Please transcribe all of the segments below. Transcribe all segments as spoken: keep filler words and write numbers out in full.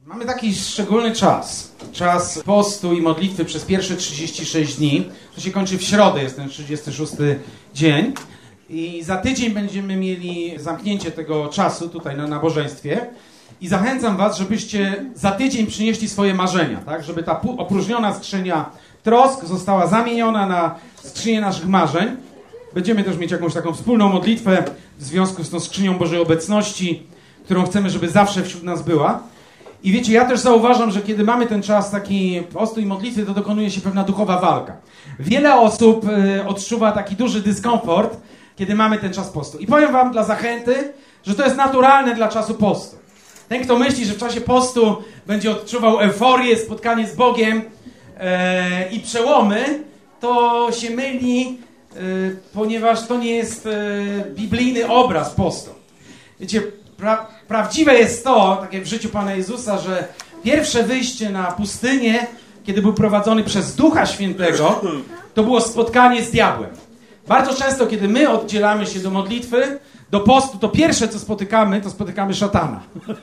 Mamy taki szczególny czas. Czas postu i modlitwy przez pierwsze trzydzieści sześć dni. To się kończy w środę, jest ten trzydziesty szósty dzień. I za tydzień będziemy mieli zamknięcie tego czasu tutaj na nabożeństwie. I zachęcam was, żebyście za tydzień przynieśli swoje marzenia, tak? Żeby ta opróżniona skrzynia trosk została zamieniona na skrzynię naszych marzeń. Będziemy też mieć jakąś taką wspólną modlitwę w związku z tą skrzynią Bożej Obecności, którą chcemy, żeby zawsze wśród nas była. I wiecie, ja też zauważam, że kiedy mamy ten czas taki postu i modlitwy, to dokonuje się pewna duchowa walka. Wiele osób y, odczuwa taki duży dyskomfort, kiedy mamy ten czas postu. I powiem wam dla zachęty, że to jest naturalne dla czasu postu. Ten, kto myśli, że w czasie postu będzie odczuwał euforię, spotkanie z Bogiem e, i przełomy, to się myli, e, ponieważ to nie jest e, biblijny obraz postu. Wiecie, pra, prawdziwe jest to, tak jak w życiu Pana Jezusa, że pierwsze wyjście na pustynię, kiedy był prowadzony przez Ducha Świętego, to było spotkanie z diabłem. Bardzo często, kiedy my oddzielamy się do modlitwy, do postu, to pierwsze, co spotykamy, to spotykamy szatana.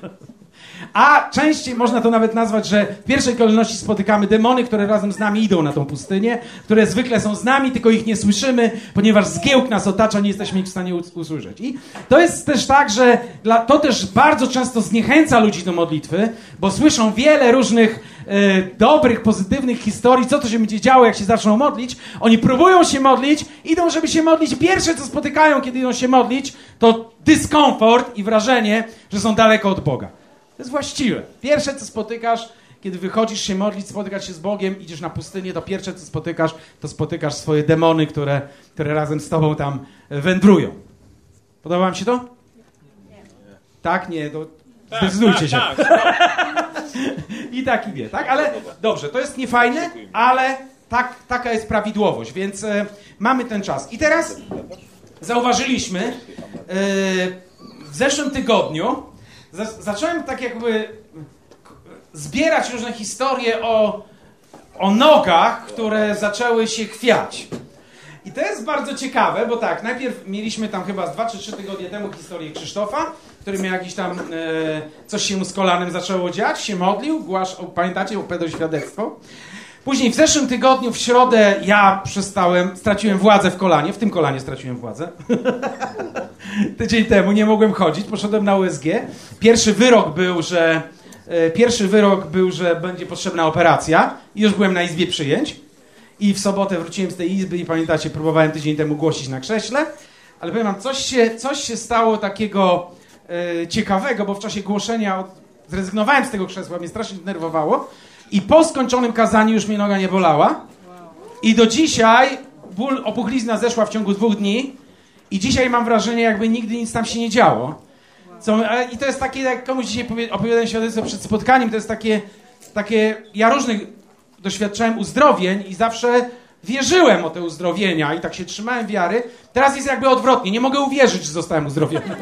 A częściej można to nawet nazwać, że w pierwszej kolejności spotykamy demony, które razem z nami idą na tą pustynię, które zwykle są z nami, tylko ich nie słyszymy, ponieważ zgiełk nas otacza, nie jesteśmy ich w stanie usłyszeć. I to jest też tak, że dla, to też bardzo często zniechęca ludzi do modlitwy, bo słyszą wiele różnych e, dobrych, pozytywnych historii, co to się będzie działo, jak się zaczną modlić. Oni próbują się modlić, idą, żeby się modlić. Pierwsze, co spotykają, kiedy idą się modlić, to dyskomfort i wrażenie, że są daleko od Boga. To jest właściwe. Pierwsze, co spotykasz, kiedy wychodzisz się modlić, spotykasz się z Bogiem, idziesz na pustynię, to pierwsze, co spotykasz, to spotykasz swoje demony, które, które razem z tobą tam wędrują. Podoba wam się to? Nie. Tak? Nie? To tak, zdecydujcie tak, się. Tak, tak. I tak, i wie, tak? Ale dobrze, to jest niefajne, ale tak, taka jest prawidłowość, więc e, mamy ten czas. I teraz zauważyliśmy e, w zeszłym tygodniu zacząłem tak jakby zbierać różne historie o, o nogach, które zaczęły się chwiać. I to jest bardzo ciekawe, bo tak, najpierw mieliśmy tam chyba dwa czy trzy tygodnie temu historię Krzysztofa, który miał jakiś tam, e, coś się mu z kolanem zaczęło dziać, się modlił, głaszał, pamiętacie, opowiadał świadectwo. Później w zeszłym tygodniu, w środę, ja przestałem, straciłem władzę w kolanie, w tym kolanie straciłem władzę. Tydzień temu nie mogłem chodzić, poszedłem na U S G. Pierwszy wyrok był, że e, pierwszy wyrok był, że będzie potrzebna operacja i już byłem na izbie przyjęć. I w sobotę wróciłem z tej izby i pamiętacie, próbowałem tydzień temu głosić na krześle, ale powiem wam, coś się, coś się stało takiego e, ciekawego, bo w czasie głoszenia od, zrezygnowałem z tego krzesła, mnie strasznie denerwowało. I po skończonym kazaniu już mnie noga nie bolała. I do dzisiaj ból, opuchlizna zeszła w ciągu dwóch dni. I dzisiaj mam wrażenie, jakby nigdy nic tam się nie działo. Co, I to jest takie, jak komuś dzisiaj opowiadałem świadectwo przed spotkaniem, to jest takie, takie, ja różnych doświadczałem uzdrowień i zawsze wierzyłem o te uzdrowienia i tak się trzymałem wiary. Teraz jest jakby odwrotnie, nie mogę uwierzyć, że zostałem uzdrowiony.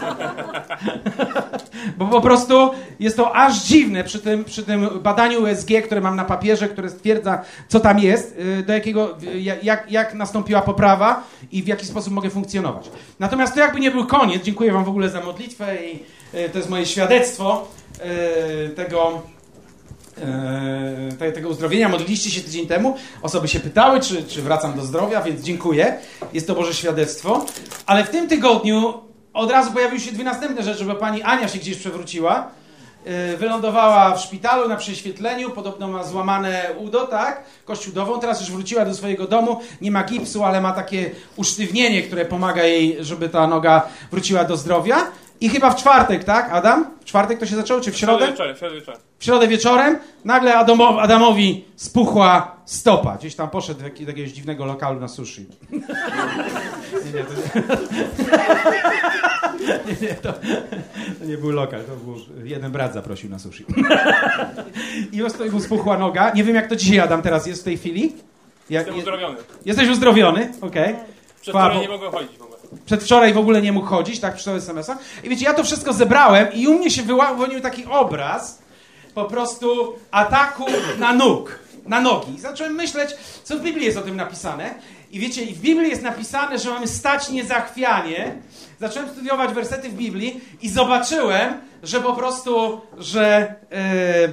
Bo po prostu jest to aż dziwne przy tym, przy tym badaniu U S G, które mam na papierze, które stwierdza, co tam jest, do jakiego, jak, jak nastąpiła poprawa i w jaki sposób mogę funkcjonować. Natomiast to jakby nie był koniec. Dziękuję wam w ogóle za modlitwę i to jest moje świadectwo tego, tego uzdrowienia. Modliliście się tydzień temu. Osoby się pytały, czy, czy wracam do zdrowia, więc dziękuję. Jest to Boże świadectwo. Ale w tym tygodniu od razu pojawiły się dwie następne rzeczy, bo pani Ania się gdzieś przewróciła. Wylądowała w szpitalu na prześwietleniu. Podobno ma złamane udo, tak? Kość udową. Teraz już wróciła do swojego domu. Nie ma gipsu, ale ma takie usztywnienie, które pomaga jej, żeby ta noga wróciła do zdrowia. I chyba w czwartek, tak, Adam? W czwartek to się zaczęło, czy w środę? W środę wieczorem. W środę wieczorem, w środę wieczorem nagle Adamowi, Adamowi spuchła stopa. Gdzieś tam poszedł do jakiegoś dziwnego lokalu na sushi. nie, nie, to nie. nie, nie to, to nie był lokal, to był jeden brat zaprosił na sushi. I ostoi mu spuchła noga. Nie wiem, jak to dzisiaj, Adam, teraz jest w tej chwili. Ja, Jestem uzdrowiony. Jesteś uzdrowiony? Okej. Okay. Przedwczoraj nie mogłem chodzić w ogóle. Przedwczoraj w ogóle nie mógł chodzić, tak, przeczytał es em es a. I wiecie, ja to wszystko zebrałem i u mnie się wyłonił taki obraz po prostu ataku na nóg. na nogi. I zacząłem myśleć, co w Biblii jest o tym napisane. I wiecie, w Biblii jest napisane, że mamy stać niezachwianie. Zacząłem studiować wersety w Biblii i zobaczyłem, że po prostu, że, yy,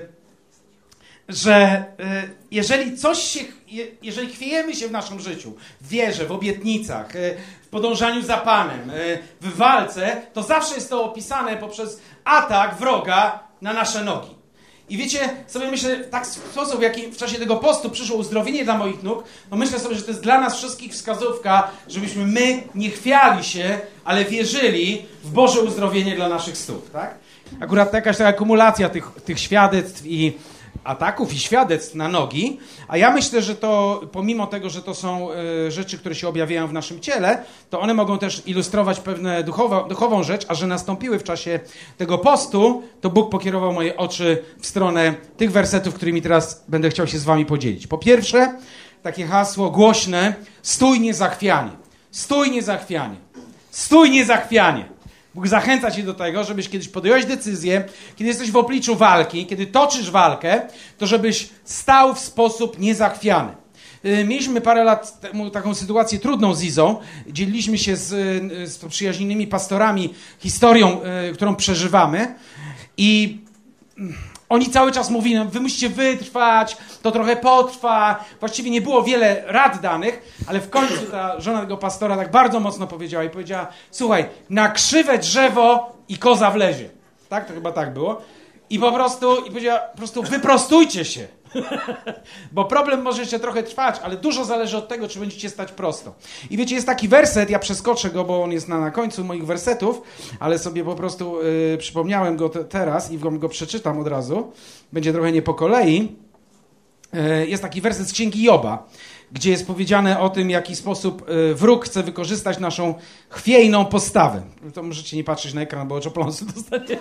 że yy, jeżeli coś się, jeżeli chwiejemy się w naszym życiu, w wierze, w obietnicach, yy, w podążaniu za Panem, yy, w walce, to zawsze jest to opisane poprzez atak wroga na nasze nogi. I wiecie, sobie myślę, tak w sposób, w jaki w czasie tego postu przyszło uzdrowienie dla moich nóg, no myślę sobie, że to jest dla nas wszystkich wskazówka, żebyśmy my nie chwiali się, ale wierzyli w Boże uzdrowienie dla naszych stóp, tak? Akurat jakaś taka akumulacja tych, tych świadectw i ataków i świadectw na nogi, a ja myślę, że to pomimo tego, że to są y, rzeczy, które się objawiają w naszym ciele, to one mogą też ilustrować pewne duchowo, duchową rzecz, a że nastąpiły w czasie tego postu, to Bóg pokierował moje oczy w stronę tych wersetów, którymi teraz będę chciał się z wami podzielić. Po pierwsze, takie hasło głośne, stój niezachwianie, stój niezachwianie, stój niezachwianie. Bóg zachęca cię do tego, żebyś kiedyś podjąłeś decyzję, kiedy jesteś w obliczu walki, kiedy toczysz walkę, to żebyś stał w sposób niezachwiany. Mieliśmy parę lat temu taką sytuację trudną z Izą. Dzieliliśmy się z, z przyjaźnionymi pastorami historią, którą przeżywamy i oni cały czas mówili nam, wy musicie wytrwać, to trochę potrwa. Właściwie nie było wiele rad danych, ale w końcu ta żona tego pastora tak bardzo mocno powiedziała i powiedziała, słuchaj, na krzywe drzewo i koza wlezie. Tak? To chyba tak było. I po prostu, i powiedziała, po prostu wyprostujcie się. Bo problem może jeszcze trochę trwać, ale dużo zależy od tego, czy będziecie stać prosto. I wiecie, jest taki werset, ja przeskoczę go, bo on jest na, na końcu moich wersetów, ale sobie po prostu yy, przypomniałem go te, teraz i go, go przeczytam od razu. Będzie trochę nie po kolei. Yy, jest taki werset z Księgi Joba, gdzie jest powiedziane o tym, w jaki sposób yy, wróg chce wykorzystać naszą chwiejną postawę. To możecie nie patrzeć na ekran, bo oczopląsu dostaniecie.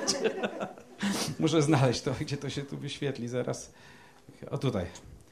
Muszę znaleźć to, gdzie to się tu wyświetli zaraz. O tutaj.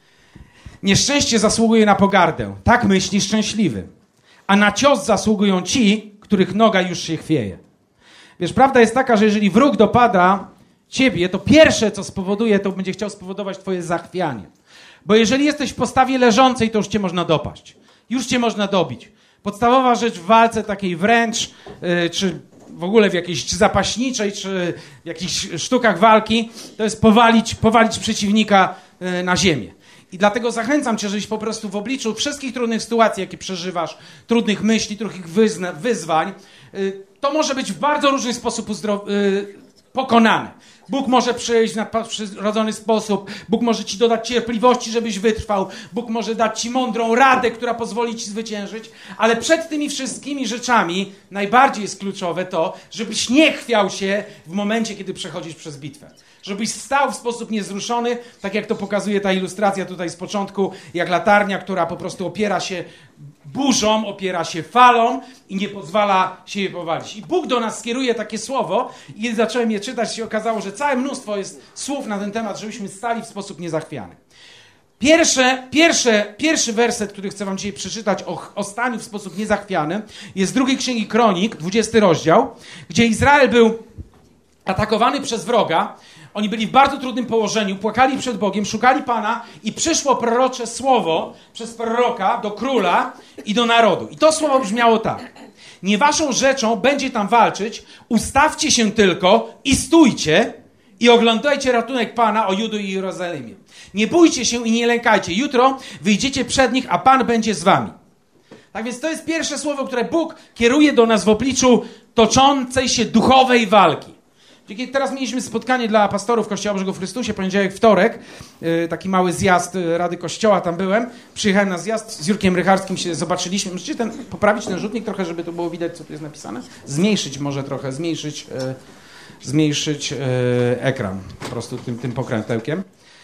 Nieszczęście zasługuje na pogardę. Tak myśli szczęśliwy. A na cios zasługują ci, których noga już się chwieje. Wiesz, prawda jest taka, że jeżeli wróg dopada ciebie, to pierwsze, co spowoduje, to będzie chciał spowodować twoje zachwianie. Bo jeżeli jesteś w postawie leżącej, to już cię można dopaść. Już cię można dobić. Podstawowa rzecz w walce takiej wręcz, yy, czy w ogóle w jakiejś czy zapaśniczej, czy w jakichś sztukach walki, to jest powalić, powalić przeciwnika yy, na ziemię. I dlatego zachęcam cię, żebyś po prostu w obliczu wszystkich trudnych sytuacji, jakie przeżywasz, trudnych myśli, trudnych wyzna- wyzwań, yy, to może być w bardzo różny sposób uzdro- yy, pokonane. Bóg może przyjść w nadprzyrodzony sposób, Bóg może ci dodać cierpliwości, żebyś wytrwał, Bóg może dać ci mądrą radę, która pozwoli ci zwyciężyć, ale przed tymi wszystkimi rzeczami najbardziej jest kluczowe to, żebyś nie chwiał się w momencie, kiedy przechodzisz przez bitwę. Żebyś stał w sposób niezruszony, tak jak to pokazuje ta ilustracja tutaj z początku, jak latarnia, która po prostu opiera się burzą, opiera się falą i nie pozwala się jej powalić. I Bóg do nas skieruje takie słowo i kiedy zacząłem je czytać, się okazało, że całe mnóstwo jest słów na ten temat, żebyśmy stali w sposób niezachwiany. Pierwsze, pierwsze, pierwszy werset, który chcę wam dzisiaj przeczytać o, o staniu w sposób niezachwiany, jest z drugiej Księgi Kronik, dwudziesty rozdział, gdzie Izrael był atakowany przez wroga. Oni byli w bardzo trudnym położeniu, płakali przed Bogiem, szukali Pana i przyszło prorocze słowo przez proroka do króla i do narodu. I to słowo brzmiało tak. Nie waszą rzeczą będzie tam walczyć, ustawcie się tylko i stójcie i oglądajcie ratunek Pana o Judy i Jerozolimie. Nie bójcie się i nie lękajcie. Jutro wyjdziecie przed nich, a Pan będzie z wami. Tak więc to jest pierwsze słowo, które Bóg kieruje do nas w obliczu toczącej się duchowej walki. Teraz mieliśmy spotkanie dla pastorów Kościoła Bożego w Chrystusie, poniedziałek, wtorek, taki mały zjazd Rady Kościoła, tam byłem. Przyjechałem na zjazd, z Jurkiem Rycharskim się zobaczyliśmy. Możecie ten, poprawić ten rzutnik trochę, żeby to było widać, co tu jest napisane? Zmniejszyć może trochę, zmniejszyć, e, zmniejszyć e, ekran po prostu tym, tym pokrętełkiem.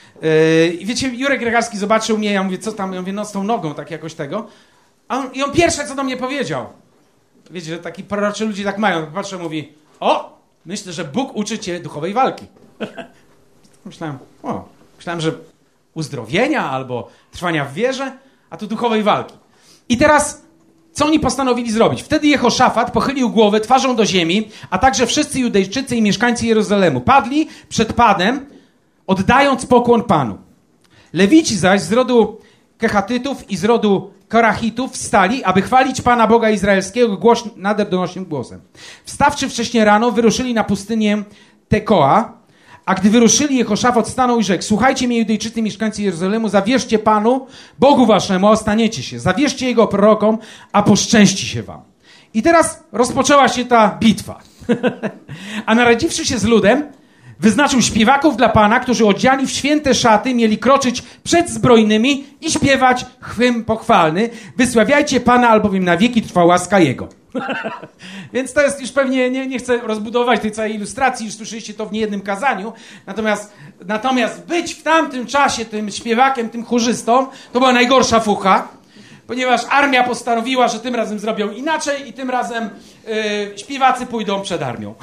E, I wiecie, Jurek Rycharski zobaczył mnie, ja mówię, co tam? Ja mówię, no z tą nogą, tak jakoś tego. A on, I on pierwsze, co do mnie powiedział. Wiecie, że taki proroczy ludzie tak mają. Patrzę, mówi, o! Myślę, że Bóg uczy cię duchowej walki. Myślałem, o, myślałem, że uzdrowienia albo trwania w wierze, a tu duchowej walki. I teraz, co oni postanowili zrobić? Wtedy Jehoszafat pochylił głowę twarzą do ziemi, a także wszyscy Judejczycy i mieszkańcy Jerozolemu padli przed Panem, oddając pokłon Panu. Lewici zaś z rodu Kehatytów i z rodu Korachitów wstali, aby chwalić Pana Boga Izraelskiego głoś, nader donośnym głosem. Wstawszy wcześnie rano, wyruszyli na pustynię Tekoa, a gdy wyruszyli, Jehoszafat stanął i rzekł: słuchajcie mnie, Judejczycy, mieszkańcy Jerozolemu, zawierzcie Panu, Bogu waszemu, a ostaniecie się. Zawierzcie Jego prorokom, a poszczęści się wam. I teraz rozpoczęła się ta bitwa. A naradziwszy się z ludem, wyznaczył śpiewaków dla Pana, którzy odziani w święte szaty mieli kroczyć przed zbrojnymi i śpiewać hymn pochwalny. Wysławiajcie Pana, albowiem na wieki trwa łaska Jego. Więc to jest już pewnie, nie, nie chcę rozbudować tej całej ilustracji, już słyszeliście to w niejednym kazaniu. Natomiast, natomiast być w tamtym czasie tym śpiewakiem, tym chórzystą, to była najgorsza fucha, ponieważ armia postanowiła, że tym razem zrobią inaczej i tym razem yy, śpiewacy pójdą przed armią.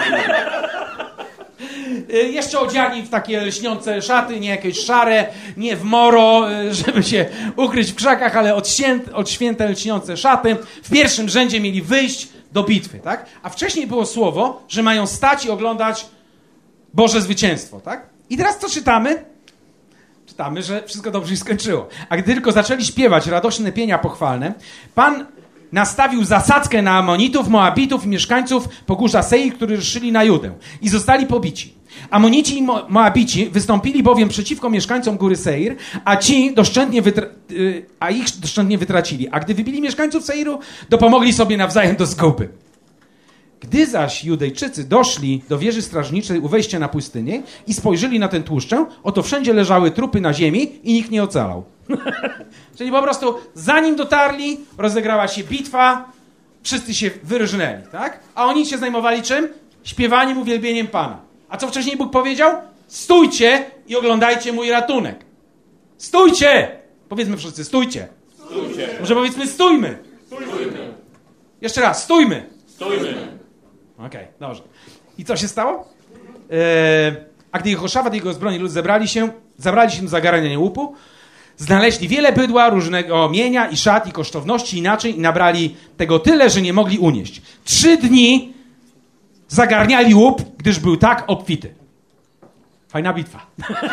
Jeszcze odziani w takie lśniące szaty, nie jakieś szare, nie w moro, żeby się ukryć w krzakach, ale od, święt, od święte lśniące szaty. W pierwszym rzędzie mieli wyjść do bitwy, tak? A wcześniej było słowo, że mają stać i oglądać Boże zwycięstwo, tak? I teraz co czytamy? Czytamy, że wszystko dobrze się skończyło. A gdy tylko zaczęli śpiewać radośne pienia pochwalne, Pan nastawił zasadzkę na Amonitów, Moabitów i mieszkańców Pogórza Seir, którzy ruszyli na Judę i zostali pobici. Amonici i Mo- Moabici wystąpili bowiem przeciwko mieszkańcom góry Seir, a ci doszczętnie wytra- y- a ich doszczętnie wytracili. A gdy wybili mieszkańców Seiru, dopomogli sobie nawzajem do zguby. Gdy zaś Judejczycy doszli do wieży strażniczej u wejścia na pustynię i spojrzeli na tę tłuszczę, oto wszędzie leżały trupy na ziemi i nikt nie ocalał. Czyli po prostu zanim dotarli, rozegrała się bitwa, wszyscy się wyrżnęli, tak? A oni się zajmowali czym? Śpiewaniem, uwielbieniem Pana. A co wcześniej Bóg powiedział? Stójcie i oglądajcie mój ratunek. Stójcie! Powiedzmy wszyscy, stójcie. Stójcie. Może powiedzmy stójmy. Stójmy. Jeszcze raz, stójmy. Stójmy. Okej, okay, dobrze. I co się stało? Eee, a gdy Jehoszafat i jego zbrojni lud zebrali się, zabrali się do zagarniania łupu, znaleźli wiele bydła, różnego mienia i szat i kosztowności inaczej i nabrali tego tyle, że nie mogli unieść. Trzy dni zagarniali łup, gdyż był tak obfity. Fajna bitwa.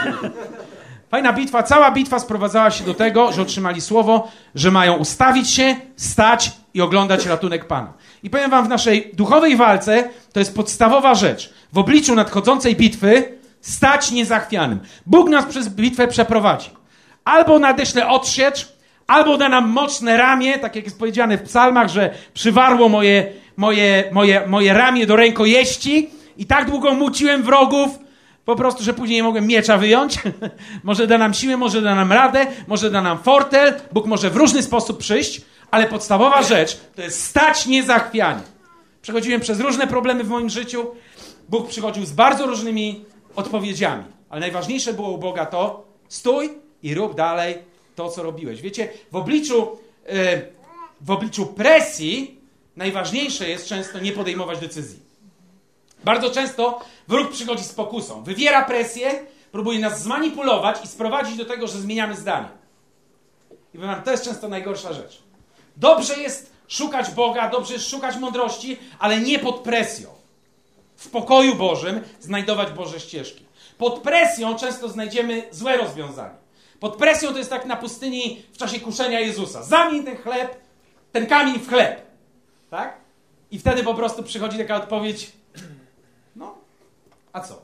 Fajna bitwa. Cała bitwa sprowadzała się do tego, że otrzymali słowo, że mają ustawić się, stać i oglądać ratunek Pana. I powiem wam, w naszej duchowej walce to jest podstawowa rzecz. W obliczu nadchodzącej bitwy stać niezachwianym. Bóg nas przez bitwę przeprowadzi. Albo nadeśle odsiecz, albo da nam mocne ramię, tak jak jest powiedziane w psalmach, że przywarło moje, moje, moje, moje ramię do rękojeści i tak długo muciłem wrogów, po prostu, że później nie mogłem miecza wyjąć. Może da nam siłę, może da nam radę, może da nam fortel. Bóg może w różny sposób przyjść, ale podstawowa rzecz to jest stać niezachwianie. Przechodziłem przez różne problemy w moim życiu. Bóg przychodził z bardzo różnymi odpowiedziami. Ale najważniejsze było u Boga to stój i rób dalej to, co robiłeś. Wiecie, w obliczu, yy, w obliczu presji najważniejsze jest często nie podejmować decyzji. Bardzo często wróg przychodzi z pokusą. Wywiera presję, próbuje nas zmanipulować i sprowadzić do tego, że zmieniamy zdanie. I powiem wam, to jest często najgorsza rzecz. Dobrze jest szukać Boga, dobrze jest szukać mądrości, ale nie pod presją. W pokoju Bożym znajdować Boże ścieżki. Pod presją często znajdziemy złe rozwiązanie. Pod presją to jest tak na pustyni w czasie kuszenia Jezusa. Zamień ten chleb, ten kamień w chleb. Tak? I wtedy po prostu przychodzi taka odpowiedź: no, a co?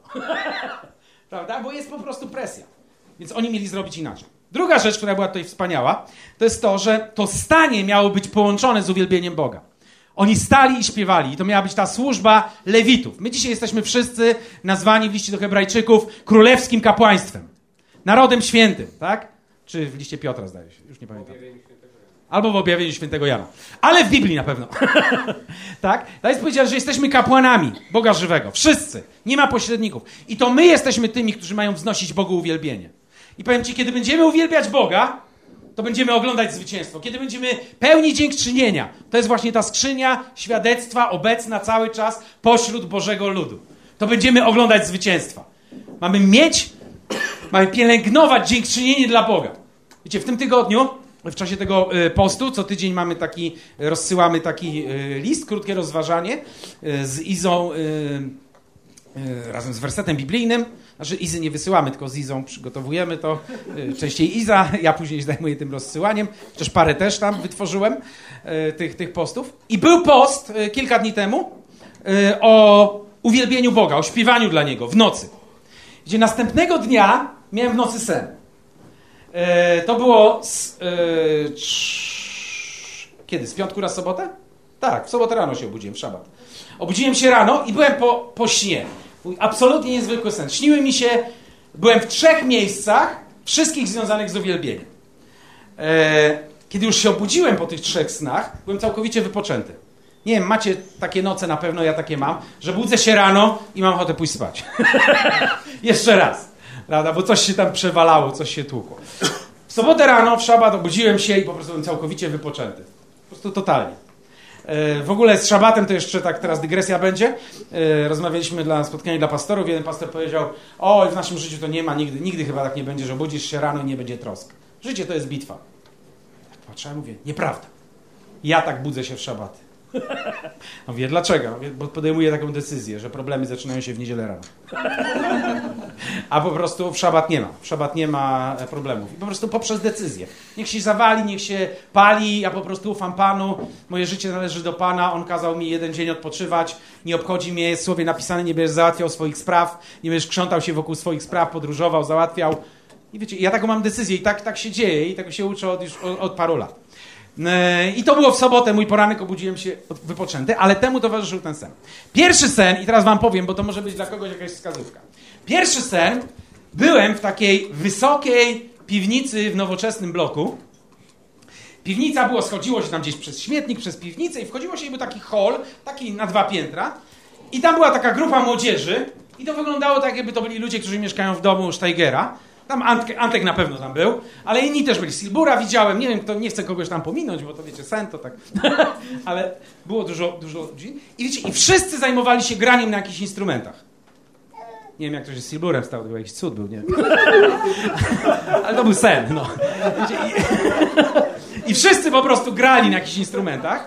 Prawda? Bo jest po prostu presja. Więc oni mieli zrobić inaczej. Druga rzecz, która była tutaj wspaniała, to jest to, że to stanie miało być połączone z uwielbieniem Boga. Oni stali i śpiewali i to miała być ta służba Lewitów. My dzisiaj jesteśmy wszyscy nazwani w liście do Hebrajczyków królewskim kapłaństwem. Narodem świętym, tak? Czy w liście Piotra, zdaje się, już nie pamiętam. Albo w objawieniu świętego Jana. Ale w Biblii na pewno. Tak? To jest powiedziane, że jesteśmy kapłanami Boga żywego. Wszyscy. Nie ma pośredników. I to my jesteśmy tymi, którzy mają wznosić Bogu uwielbienie. I powiem ci, kiedy będziemy uwielbiać Boga, to będziemy oglądać zwycięstwo. Kiedy będziemy pełni dziękczynienia, to jest właśnie ta skrzynia świadectwa obecna cały czas pośród Bożego ludu. To będziemy oglądać zwycięstwa. Mamy mieć, mamy pielęgnować dziękczynienie dla Boga. Wiecie, w tym tygodniu, w czasie tego postu, co tydzień mamy taki, rozsyłamy taki list, krótkie rozważanie z Izą, razem z wersetem biblijnym. Znaczy Izy nie wysyłamy, tylko z Izą przygotowujemy to. Częściej Iza, ja później się zajmuję tym rozsyłaniem. Chociaż parę też tam wytworzyłem tych, tych postów. I był post kilka dni temu o uwielbieniu Boga, o śpiewaniu dla Niego w nocy. Gdzie następnego dnia miałem w nocy sen. To było z, kiedy? Z piątku na sobotę? Tak, w sobotę rano się obudziłem, w szabat. Obudziłem się rano i byłem po, po śnie. Absolutnie niezwykły sen. Śniły mi się, byłem w trzech miejscach, wszystkich związanych z uwielbieniem. E, kiedy już się obudziłem po tych trzech snach, byłem całkowicie wypoczęty. Nie wiem, macie takie noce, na pewno ja takie mam, że budzę się rano i mam ochotę pójść spać. Jeszcze raz, prawda, bo coś się tam przewalało, coś się tłukło. W sobotę rano, w szabat obudziłem się i po prostu byłem całkowicie wypoczęty. Po prostu totalnie. W ogóle z szabatem to jeszcze tak teraz dygresja będzie. Rozmawialiśmy dla spotkania dla pastorów. Jeden pastor powiedział: o, w naszym życiu to nie ma nigdy, nigdy chyba tak nie będzie, że budzisz się rano i nie będzie trosk. Życie to jest bitwa. Patrzę i mówię: nieprawda. Ja tak budzę się w szabaty. No wie dlaczego? Bo podejmuję taką decyzję, że problemy zaczynają się w niedzielę rano. A po prostu w szabat nie ma. W szabat nie ma problemów. I po prostu poprzez decyzję. Niech się zawali, niech się pali, ja po prostu ufam Panu. Moje życie należy do Pana. On kazał mi jeden dzień odpoczywać. Nie obchodzi mnie, jest w słowie napisane, nie będziesz załatwiał swoich spraw, nie będziesz krzątał się wokół swoich spraw, podróżował, załatwiał. I wiecie, ja taką mam decyzję i tak, tak się dzieje i tego się uczę od, już od, od paru lat. I to było w sobotę, mój poranek, obudziłem się wypoczęty, ale temu towarzyszył ten sen. Pierwszy sen, i teraz wam powiem, bo to może być dla kogoś jakaś wskazówka. Pierwszy sen, byłem w takiej wysokiej piwnicy w nowoczesnym bloku. Piwnica było, schodziło się tam gdzieś przez śmietnik, przez piwnicę i wchodziło się, był taki hall, taki na dwa piętra. I tam była taka grupa młodzieży i to wyglądało tak, jakby to byli ludzie, którzy mieszkają w domu Steigera. Tam Antek, Antek na pewno tam był, ale inni też byli. Silbura widziałem, nie wiem, kto, nie chcę kogoś tam pominąć, bo to wiecie, sen to tak, ale było dużo, dużo ludzi. I wiecie, i wszyscy zajmowali się graniem na jakichś instrumentach. Nie wiem, jak to się z Silburem stało, to był jakiś cud był, nie wiem. Ale to był sen, no. Wiecie, i, i wszyscy po prostu grali na jakichś instrumentach.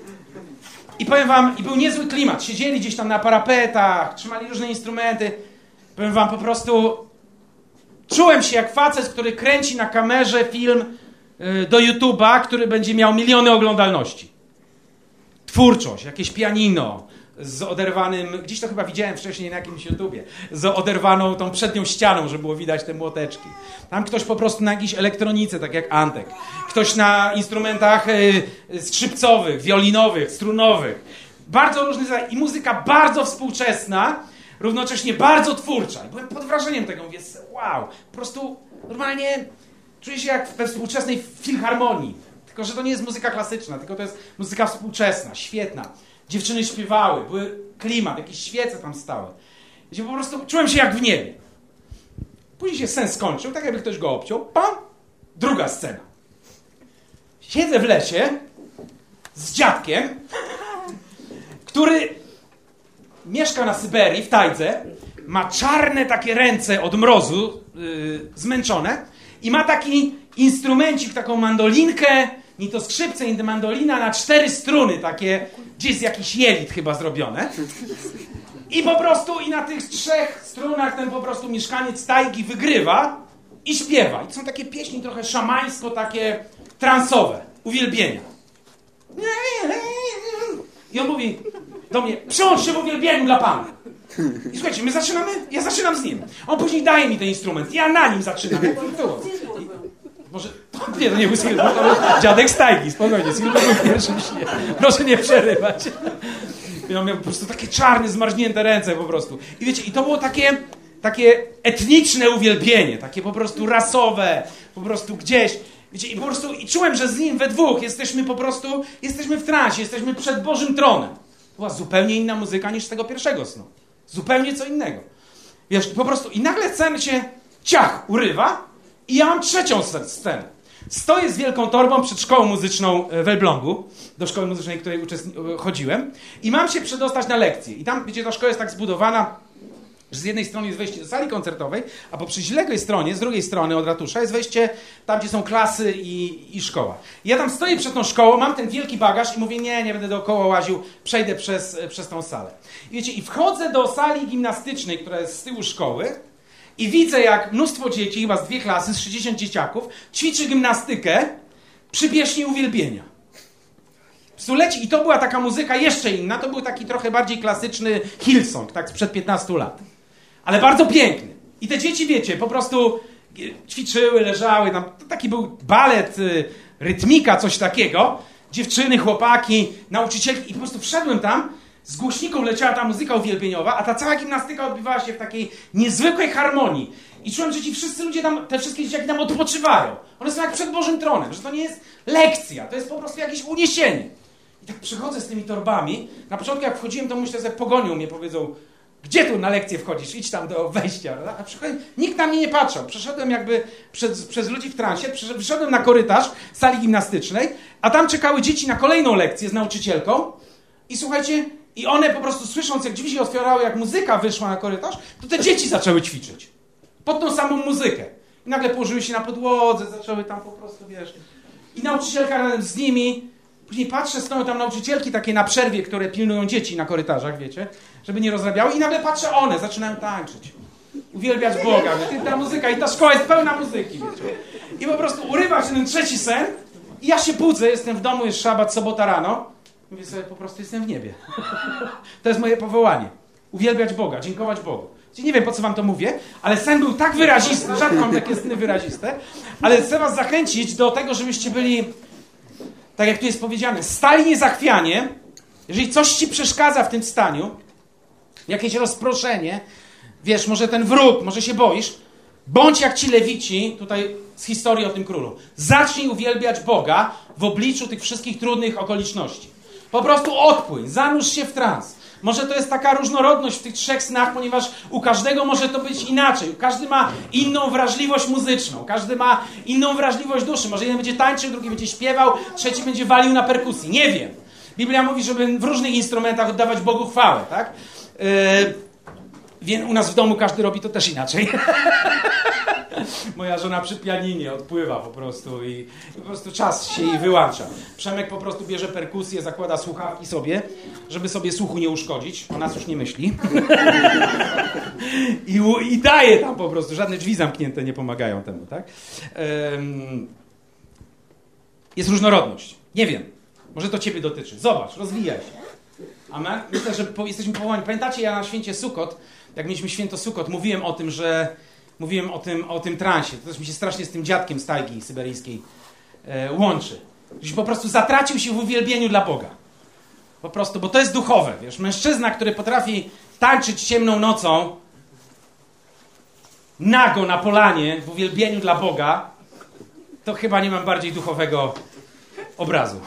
I powiem wam, i był niezły klimat. Siedzieli gdzieś tam na parapetach, trzymali różne instrumenty. Powiem wam, po prostu czułem się jak facet, który kręci na kamerze film y, do YouTube'a, który będzie miał miliony oglądalności. Twórczość, jakieś pianino z oderwanym, gdzieś to chyba widziałem wcześniej na jakimś YouTubie, z oderwaną tą przednią ścianą, żeby było widać te młoteczki. Tam ktoś po prostu na jakiejś elektronice, tak jak Antek. Ktoś na instrumentach y, skrzypcowych, wiolinowych, strunowych. Bardzo różne i muzyka bardzo współczesna, równocześnie bardzo twórcza. I byłem pod wrażeniem tego, mówię, wow, po prostu normalnie czuję się jak we współczesnej filharmonii. Tylko że to nie jest muzyka klasyczna, tylko to jest muzyka współczesna, świetna. Dziewczyny śpiewały, były klimat, jakieś świece tam stały. Gdzie po prostu czułem się jak w niebie. Później się sen skończył, tak jakby ktoś go obciął. Pam! Druga scena. Siedzę w lesie z dziadkiem, który mieszka na Syberii, w tajdze, ma czarne takie ręce od mrozu, yy, zmęczone i ma taki instrumencik, taką mandolinkę, nie to skrzypce, nie to mandolina, na cztery struny, takie gdzieś z jakichś jelit chyba zrobione. I po prostu i na tych trzech strunach ten po prostu mieszkaniec tajgi wygrywa i śpiewa. I to są takie pieśni trochę szamańsko, takie transowe, uwielbienia. I on mówi do mnie, przyłącz się w uwielbieniu dla Pana. I słuchajcie, my zaczynamy, ja zaczynam z nim. On później daje mi ten instrument, ja na nim zaczynam. Jak było. I, może, to, nie, to nie był Silver, to był dziadek z tajgi, spokojnie, Silver był w pierwszym śnie. Proszę nie przerywać. I on miał po prostu takie czarne, zmarznięte ręce po prostu. I wiecie, i to było takie, takie etniczne uwielbienie, takie po prostu rasowe, po prostu gdzieś. Wiecie, i po prostu i czułem, że z nim we dwóch jesteśmy po prostu, jesteśmy w transie, jesteśmy przed Bożym tronem. To była zupełnie inna muzyka niż z tego pierwszego snu. Zupełnie co innego. Wiesz, po prostu i nagle scena się ciach urywa i ja mam trzecią scenę. Stoję z wielką torbą przed szkołą muzyczną w Elblągu, do szkoły muzycznej, w której uczestni- chodziłem i mam się przedostać na lekcję. I tam, wiecie, ta szkoła jest tak zbudowana, że z jednej strony jest wejście do sali koncertowej, a po przeciwległej stronie, z drugiej strony od ratusza jest wejście tam, gdzie są klasy i, i szkoła. I ja tam stoję przed tą szkołą, mam ten wielki bagaż i mówię, nie, nie będę dookoła łaził, przejdę przez, przez tą salę. I wiecie, i wchodzę do sali gimnastycznej, która jest z tyłu szkoły i widzę, jak mnóstwo dzieci, chyba z dwie klasy, z sześćdziesięciu dzieciaków, ćwiczy gimnastykę przy pieśni uwielbienia. Leci. I to była taka muzyka jeszcze inna, to był taki trochę bardziej klasyczny Hillsong, tak sprzed piętnastu lat. Ale bardzo piękny. I te dzieci, wiecie, po prostu ćwiczyły, leżały, tam taki był balet, rytmika, coś takiego. Dziewczyny, chłopaki, nauczycielki i po prostu wszedłem tam, z głośniką leciała ta muzyka uwielbieniowa, a ta cała gimnastyka odbywała się w takiej niezwykłej harmonii. I czułem, że ci wszyscy ludzie tam, te wszystkie dzieciaki tam odpoczywają. One są jak przed Bożym Tronem, że to nie jest lekcja, to jest po prostu jakieś uniesienie. I tak przychodzę z tymi torbami. Na początku jak wchodziłem, to myślę, że pogonią mnie, powiedzą, gdzie tu na lekcję wchodzisz? Idź tam do wejścia. A przychodzi, nikt na mnie nie patrzył. Przeszedłem jakby przez, przez ludzi w transie, przyszedłem na korytarz sali gimnastycznej, a tam czekały dzieci na kolejną lekcję z nauczycielką. I słuchajcie, i one po prostu słysząc, jak drzwi się otwierały, jak muzyka wyszła na korytarz, to te dzieci zaczęły ćwiczyć. Pod tą samą muzykę. I nagle położyły się na podłodze, zaczęły tam po prostu, wiesz... I nauczycielka razem z nimi... Później patrzę, stoją tam nauczycielki takie na przerwie, które pilnują dzieci na korytarzach, wiecie, żeby nie rozrabiały. I nagle patrzę, one zaczynają tańczyć. Uwielbiać Boga, wiecie, ta muzyka. I ta szkoła jest pełna muzyki, wiecie. I po prostu urywa się ten trzeci sen. I ja się budzę, jestem w domu, jest szabat, sobota rano. Mówię sobie, po prostu jestem w niebie. To jest moje powołanie. Uwielbiać Boga, dziękować Bogu. Nie wiem, po co wam to mówię, ale sen był tak wyrazisty, rzadko mam takie sny wyraziste, ale chcę was zachęcić do tego, żebyście byli... Tak jak tu jest powiedziane, stali niezachwianie, jeżeli coś ci przeszkadza w tym staniu, jakieś rozproszenie, wiesz, może ten wróg, może się boisz, bądź jak ci lewici, tutaj z historii o tym królu. Zacznij uwielbiać Boga w obliczu tych wszystkich trudnych okoliczności. Po prostu odpłyń, zanurz się w trans. Może to jest taka różnorodność w tych trzech snach, ponieważ u każdego może to być inaczej. Każdy ma inną wrażliwość muzyczną, każdy ma inną wrażliwość duszy. Może jeden będzie tańczył, drugi będzie śpiewał, trzeci będzie walił na perkusji. Nie wiem. Biblia mówi, żeby w różnych instrumentach oddawać Bogu chwałę, tak? Yy, więc u nas w domu każdy robi to też inaczej. Moja żona przy pianinie odpływa po prostu i po prostu czas się jej wyłącza. Przemek po prostu bierze perkusję, zakłada słuchawki sobie, żeby sobie słuchu nie uszkodzić. O nas już nie myśli. I, I daje tam po prostu. Żadne drzwi zamknięte nie pomagają temu, tak? Um, jest różnorodność. Nie wiem. Może to ciebie dotyczy. Zobacz, rozwijaj się. Amen? Myślę, że po, jesteśmy powołani. Pamiętacie, ja na święcie Sukot, jak mieliśmy święto Sukot, mówiłem o tym, że Mówiłem o tym, o tym transie. To też mi się strasznie z tym dziadkiem z tajgi syberyjskiej e, łączy. Że po prostu zatracił się w uwielbieniu dla Boga. Po prostu, bo to jest duchowe. Wiesz, mężczyzna, który potrafi tańczyć ciemną nocą nago na polanie w uwielbieniu dla Boga, to chyba nie mam bardziej duchowego obrazu.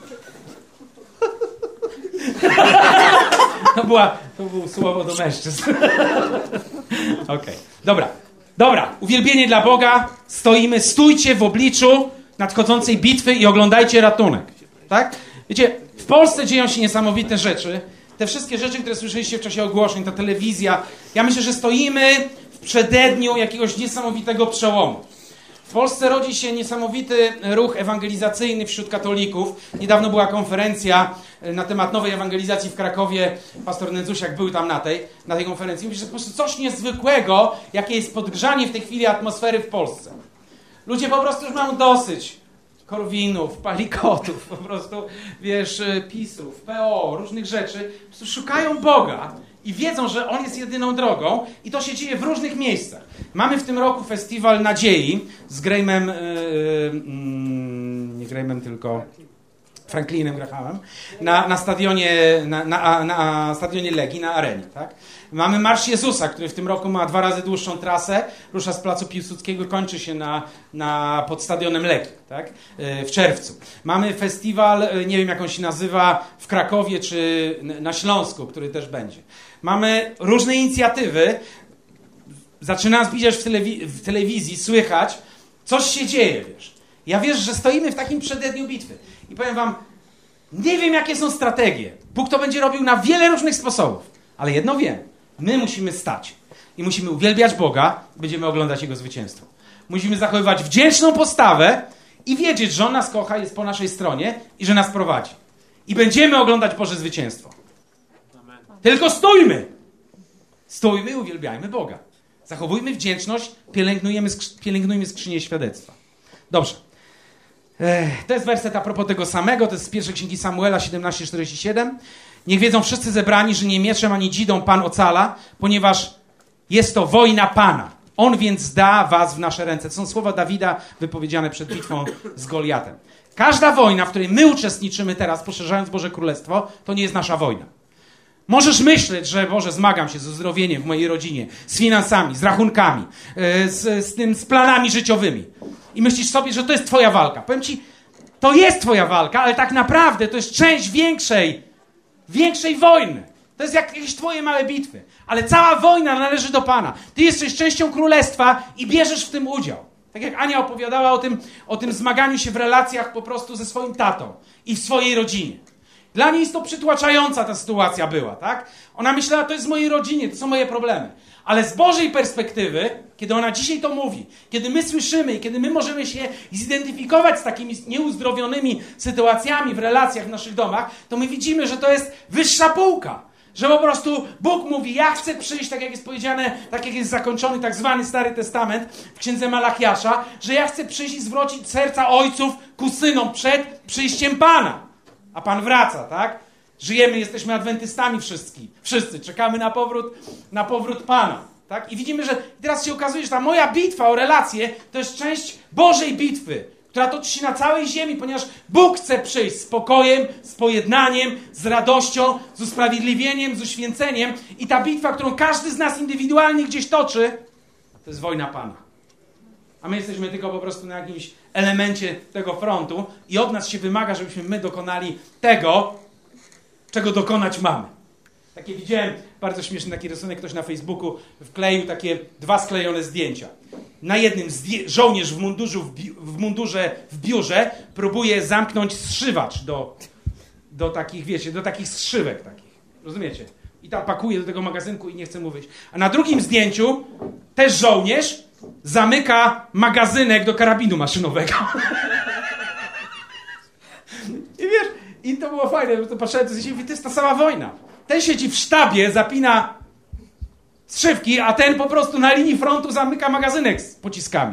To, była, to było słowo do mężczyzn. Okej, okay. Dobra. Dobra, uwielbienie dla Boga, stoimy, stójcie w obliczu nadchodzącej bitwy i oglądajcie ratunek. Tak? Wiecie, w Polsce dzieją się niesamowite rzeczy. Te wszystkie rzeczy, które słyszeliście w czasie ogłoszeń, ta telewizja. Ja myślę, że stoimy w przededniu jakiegoś niesamowitego przełomu. W Polsce rodzi się niesamowity ruch ewangelizacyjny wśród katolików. Niedawno była konferencja na temat nowej ewangelizacji w Krakowie. Pastor Nędzusiak był tam na tej, na tej konferencji. Mówi, że po prostu coś niezwykłego, jakie jest podgrzanie w tej chwili atmosfery w Polsce. Ludzie po prostu już mają dosyć Korwinów, Palikotów, po prostu, wiesz, PiSów, P O, różnych rzeczy. Po prostu szukają Boga i wiedzą, że On jest jedyną drogą i to się dzieje w różnych miejscach. Mamy w tym roku festiwal Nadziei z Grahamem, yy, yy, nie Grahamem, tylko Franklinem Grahamem, na, na, stadionie, na, na, na stadionie Legii, na arenie. Tak? Mamy Marsz Jezusa, który w tym roku ma dwa razy dłuższą trasę, rusza z Placu Piłsudskiego, kończy się na, na, pod stadionem Legii, tak? W czerwcu. Mamy festiwal, nie wiem jak on się nazywa, w Krakowie czy na Śląsku, który też będzie. Mamy różne inicjatywy. Zaczynam zbliżać w, telewi- w telewizji, słychać, coś się dzieje, wiesz. Ja wiesz, że stoimy w takim przededniu bitwy. I powiem wam, nie wiem jakie są strategie. Bóg to będzie robił na wiele różnych sposobów. Ale jedno wiem, my musimy stać. I musimy uwielbiać Boga, będziemy oglądać Jego zwycięstwo. Musimy zachowywać wdzięczną postawę i wiedzieć, że On nas kocha, jest po naszej stronie i że nas prowadzi. I będziemy oglądać Boże zwycięstwo. Amen. Tylko stójmy! Stójmy i uwielbiajmy Boga. Zachowujmy wdzięczność, pielęgnujemy, skrzy- pielęgnujmy skrzynię świadectwa. Dobrze. Ech, to jest werset a propos tego samego, to jest z pierwszej księgi Samuela siedemnaście czterdzieści siedem. Niech wiedzą wszyscy zebrani, że nie mieczem ani dzidą Pan ocala, ponieważ jest to wojna Pana. On więc da was w nasze ręce. To są słowa Dawida wypowiedziane przed bitwą z Goliatem. Każda wojna, w której my uczestniczymy teraz, poszerzając Boże Królestwo, to nie jest nasza wojna. Możesz myśleć, że Boże, zmagam się z uzdrowieniem w mojej rodzinie, z finansami, z rachunkami, z, z tym, z planami życiowymi. I myślisz sobie, że to jest twoja walka. Powiem ci, to jest twoja walka, ale tak naprawdę to jest część większej, większej wojny. To jest jak jakieś twoje małe bitwy. Ale cała wojna należy do Pana. Ty jesteś częścią królestwa i bierzesz w tym udział. Tak jak Ania opowiadała o tym, o tym zmaganiu się w relacjach po prostu ze swoim tatą i w swojej rodzinie. Dla niej jest to przytłaczająca ta sytuacja była, tak? Ona myślała, to jest w mojej rodzinie, to są moje problemy. Ale z Bożej perspektywy, kiedy ona dzisiaj to mówi, kiedy my słyszymy i kiedy my możemy się zidentyfikować z takimi nieuzdrowionymi sytuacjami w relacjach w naszych domach, to my widzimy, że to jest wyższa półka. Że po prostu Bóg mówi, ja chcę przyjść, tak jak jest powiedziane, tak jak jest zakończony tak zwany Stary Testament w księdze Malachiasza, że ja chcę przyjść i zwrócić serca ojców ku synom przed przyjściem Pana. A Pan wraca, tak? Żyjemy, jesteśmy adwentystami wszyscy. Wszyscy czekamy na powrót, na powrót Pana. Tak? I widzimy, że teraz się okazuje, że ta moja bitwa o relacje to jest część Bożej bitwy, która toczy się na całej ziemi, ponieważ Bóg chce przyjść z pokojem, z pojednaniem, z radością, z usprawiedliwieniem, z uświęceniem. I ta bitwa, którą każdy z nas indywidualnie gdzieś toczy, to jest wojna Pana. A my jesteśmy tylko po prostu na jakimś elemencie tego frontu i od nas się wymaga, żebyśmy my dokonali tego, czego dokonać mamy. Takie widziałem, bardzo śmieszny taki rysunek, ktoś na Facebooku wkleił takie dwa sklejone zdjęcia. Na jednym zdję- żołnierz w, mundurzu, w, bi- w mundurze w biurze próbuje zamknąć zszywacz do, do takich, wiecie, do takich zszywek takich. Rozumiecie? I tam pakuje do tego magazynku i nie chce mu wyjść. A na drugim zdjęciu też żołnierz zamyka magazynek do karabinu maszynowego. I wiesz, i to było fajne, bo to patrzyłem, to jest ta sama wojna. Ten siedzi w sztabie, zapina strzywki, a ten po prostu na linii frontu zamyka magazynek z pociskami.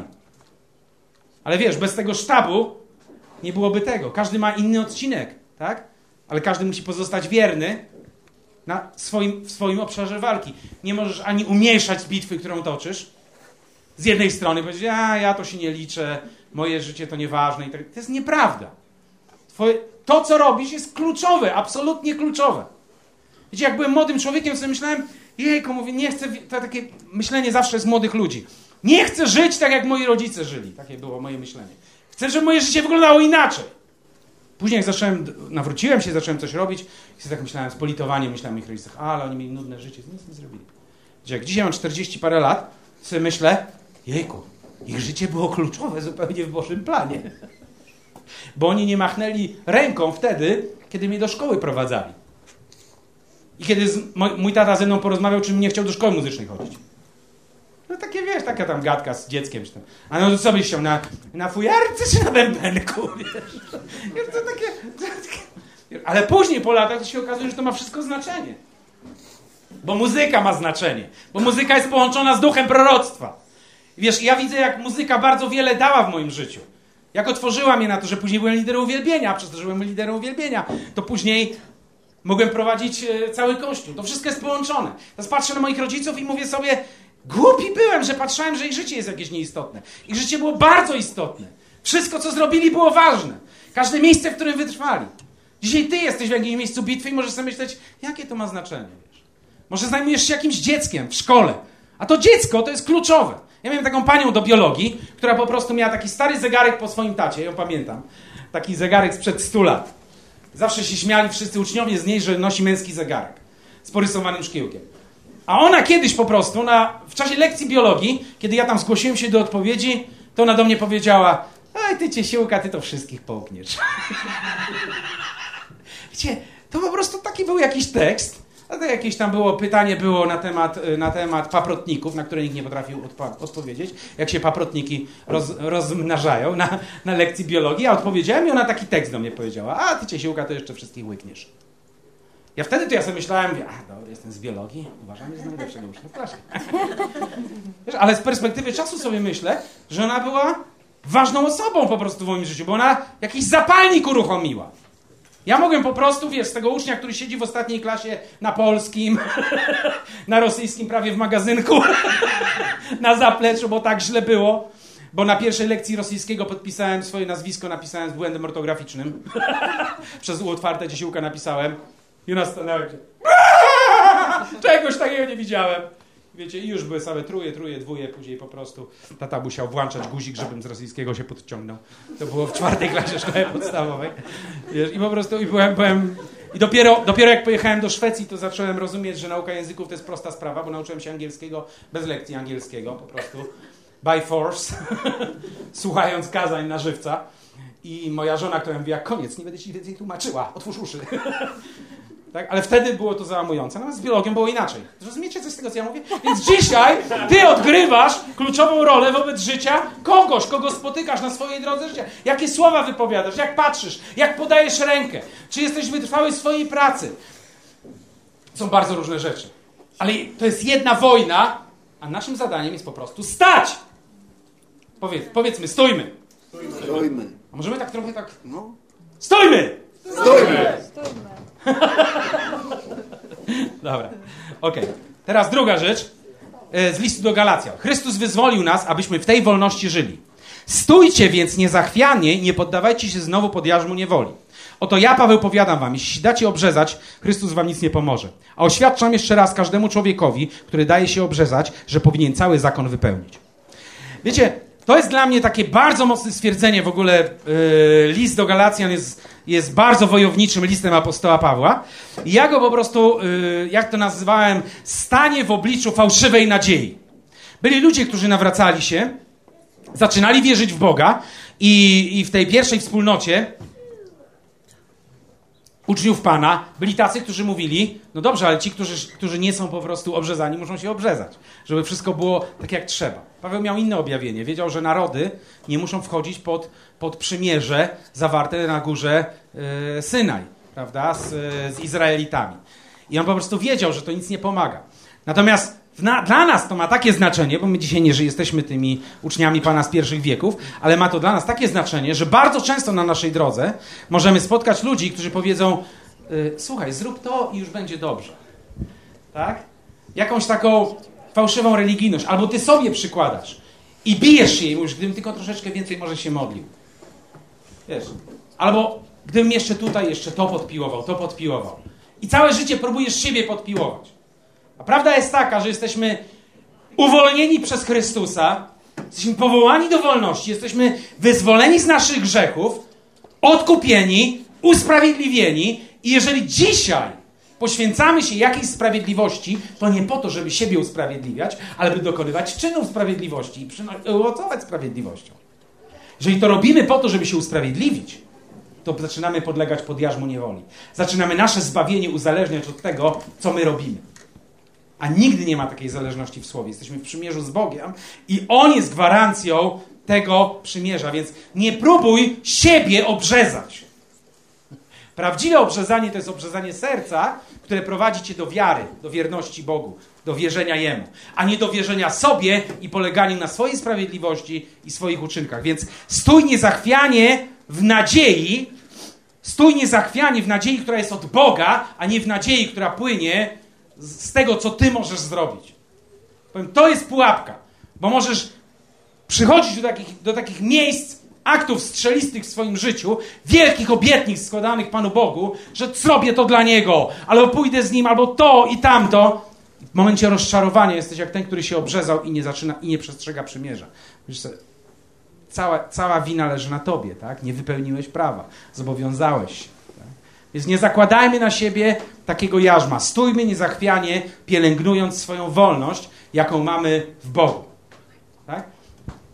Ale wiesz, bez tego sztabu nie byłoby tego. Każdy ma inny odcinek, tak? Ale każdy musi pozostać wierny na swoim, w swoim obszarze walki. Nie możesz ani umniejszać bitwy, którą toczysz. Z jednej strony powiedzieć, a ja to się nie liczę, moje życie to nieważne. I tak. To jest nieprawda. Twoje, to, co robisz, jest kluczowe, absolutnie kluczowe. Wiecie, jak byłem młodym człowiekiem, sobie myślałem, jejku, mówię, nie chcę, to takie myślenie zawsze jest młodych ludzi. Nie chcę żyć tak, jak moi rodzice żyli. Takie było moje myślenie. Chcę, żeby moje życie wyglądało inaczej. Później jak zacząłem, nawróciłem się, zacząłem coś robić i sobie tak myślałem, z politowaniem myślałem o moich rodzicach, ale oni mieli nudne życie, nic nie zrobili. Wiecie, jak dzisiaj mam czterdzieści parę lat, sobie myślę, jejku, ich życie było kluczowe zupełnie w Bożym planie. Bo oni nie machnęli ręką wtedy, kiedy mnie do szkoły prowadzali. I kiedy z, mój, mój tata ze mną porozmawiał, czym nie chciał do szkoły muzycznej chodzić. No takie, wiesz, taka tam gadka z dzieckiem. Czy tam. A no to co byś chciał, na, na fujarce czy na bębenku, wiesz? wiesz to takie, to takie... Ale później po latach to się okazuje, że to ma wszystko znaczenie. Bo muzyka ma znaczenie. Bo muzyka jest połączona z duchem proroctwa. Wiesz, ja widzę, jak muzyka bardzo wiele dała w moim życiu. Jak otworzyła mnie na to, że później byłem liderem uwielbienia, a przez to, że byłem liderem uwielbienia, to później mogłem prowadzić cały Kościół. To wszystko jest połączone. Teraz patrzę na moich rodziców i mówię sobie, głupi byłem, że patrzyłem, że ich życie jest jakieś nieistotne. Ich życie było bardzo istotne. Wszystko, co zrobili, było ważne. Każde miejsce, w którym wytrwali. Dzisiaj ty jesteś w jakimś miejscu bitwy i możesz sobie myśleć, jakie to ma znaczenie. Wiesz? Może zajmujesz się jakimś dzieckiem w szkole. A to dziecko to jest kluczowe. Ja miałem taką panią do biologii, która po prostu miała taki stary zegarek po swoim tacie, ja ją pamiętam. Taki zegarek sprzed stu lat. Zawsze się śmiali wszyscy uczniowie z niej, że nosi męski zegarek z porysowanym szkiełkiem. A ona kiedyś po prostu, na, w czasie lekcji biologii, kiedy ja tam zgłosiłem się do odpowiedzi, to ona do mnie powiedziała, ej ty ciesiłka, ty to wszystkich połkniesz. Wiecie, to po prostu taki był jakiś tekst, a to jakieś tam było, pytanie było na temat, na temat paprotników, na które nikt nie potrafił odpa- odpowiedzieć, jak się paprotniki roz, rozmnażają na, na lekcji biologii. Ja odpowiedziałem i ona taki tekst do mnie powiedziała, a ty ciesiłka to jeszcze wszystkich łykniesz. Ja wtedy to ja sobie myślałem, mówię, a dobra, jestem z biologii, uważam, jest najlepszego ucznia w klasie. Wiesz, ale z perspektywy czasu sobie myślę, że ona była ważną osobą po prostu w moim życiu, bo ona jakiś zapalnik uruchomiła. Ja mogłem po prostu, wiesz, z tego ucznia, który siedzi w ostatniej klasie na polskim, na rosyjskim prawie w magazynku, na zapleczu, bo tak źle było, bo na pierwszej lekcji rosyjskiego podpisałem swoje nazwisko, napisałem z błędem ortograficznym. Przez U otwarte dziesiłka napisałem i ona stanęła się. Czegoś takiego nie widziałem. Wiecie, i już były same truje, truje, dwóje, później po prostu tata musiał włączać guzik, żebym z rosyjskiego się podciągnął. To było w czwartej klasie szkoły podstawowej. Wiesz, i po prostu i byłem, byłem i dopiero, dopiero jak pojechałem do Szwecji, to zacząłem rozumieć, że nauka języków to jest prosta sprawa, bo nauczyłem się angielskiego bez lekcji angielskiego, po prostu by force, słuchając kazań na żywca. I moja żona, która mówi, jak koniec, nie będę ci więcej tłumaczyła, otwórz uszy. Tak? Ale wtedy było to załamujące. Natomiast z biologią było inaczej. Rozumiecie coś z tego, co ja mówię? Więc dzisiaj ty odgrywasz kluczową rolę wobec życia kogoś, kogo spotykasz na swojej drodze życia. Jakie słowa wypowiadasz, jak patrzysz, jak podajesz rękę, czy jesteś wytrwały w swojej pracy. Są bardzo różne rzeczy. Ale to jest jedna wojna, a naszym zadaniem jest po prostu stać. Powiedz, powiedzmy, stójmy. Stójmy. A możemy tak trochę tak... No. Stójmy! Stójmy! Stójmy. Dobra, okej. Okay. Teraz druga rzecz z listu do Galacjan. Chrystus wyzwolił nas, abyśmy w tej wolności żyli. Stójcie więc niezachwianie i nie poddawajcie się znowu pod jarzmo niewoli. Oto ja, Paweł, powiadam wam, jeśli dacie obrzezać, Chrystus wam nic nie pomoże. A oświadczam jeszcze raz każdemu człowiekowi, który daje się obrzezać, że powinien cały zakon wypełnić. Wiecie, to jest dla mnie takie bardzo mocne stwierdzenie w ogóle. Yy, list do Galacjan jest, jest bardzo wojowniczym listem apostoła Pawła. I ja go po prostu, yy, jak to nazywałem, stanie w obliczu fałszywej nadziei. Byli ludzie, którzy nawracali się, zaczynali wierzyć w Boga i, i w tej pierwszej wspólnocie uczniów Pana byli tacy, którzy mówili, no dobrze, ale ci, którzy, którzy nie są po prostu obrzezani, muszą się obrzezać, żeby wszystko było tak, jak trzeba. Paweł miał inne objawienie. Wiedział, że narody nie muszą wchodzić pod, pod przymierze zawarte na górze yy, Synaj, prawda, z, z Izraelitami. I on po prostu wiedział, że to nic nie pomaga. Natomiast na, dla nas to ma takie znaczenie, bo my dzisiaj nie jesteśmy tymi uczniami Pana z pierwszych wieków, ale ma to dla nas takie znaczenie, że bardzo często na naszej drodze możemy spotkać ludzi, którzy powiedzą, yy, słuchaj, zrób to i już będzie dobrze. Tak? Jakąś taką fałszywą religijność. Albo ty sobie przykładasz i bijesz się i mówisz, gdybym tylko troszeczkę więcej może się modlił. Wiesz? Albo gdybym jeszcze tutaj jeszcze to podpiłował, to podpiłował. I całe życie próbujesz siebie podpiłować. A prawda jest taka, że jesteśmy uwolnieni przez Chrystusa, jesteśmy powołani do wolności, jesteśmy wyzwoleni z naszych grzechów, odkupieni, usprawiedliwieni i jeżeli dzisiaj poświęcamy się jakiejś sprawiedliwości, to nie po to, żeby siebie usprawiedliwiać, ale by dokonywać czynów sprawiedliwości i owocować sprawiedliwością. Jeżeli to robimy po to, żeby się usprawiedliwić, to zaczynamy podlegać pod jarzmo niewoli. Zaczynamy nasze zbawienie uzależniać od tego, co my robimy. A nigdy nie ma takiej zależności w Słowie. Jesteśmy w przymierzu z Bogiem i On jest gwarancją tego przymierza, więc nie próbuj siebie obrzezać. Prawdziwe obrzezanie to jest obrzezanie serca, które prowadzi cię do wiary, do wierności Bogu, do wierzenia Jemu, a nie do wierzenia sobie i poleganiu na swojej sprawiedliwości i swoich uczynkach. Więc stój niezachwianie w nadziei, stój niezachwianie w nadziei, która jest od Boga, a nie w nadziei, która płynie z tego, co ty możesz zrobić. Powiem, to jest pułapka, bo możesz przychodzić do takich, do takich miejsc, aktów strzelistych w swoim życiu, wielkich obietnic składanych Panu Bogu, że zrobię to dla Niego, albo pójdę z Nim, albo to i tamto. W momencie rozczarowania jesteś jak ten, który się obrzezał i nie zaczyna i nie przestrzega przymierza. Wiesz co, cała, cała wina leży na tobie, tak? Nie wypełniłeś prawa, zobowiązałeś się. Tak? Więc nie zakładajmy na siebie takiego jarzma. Stójmy niezachwianie, pielęgnując swoją wolność, jaką mamy w Bogu. Tak?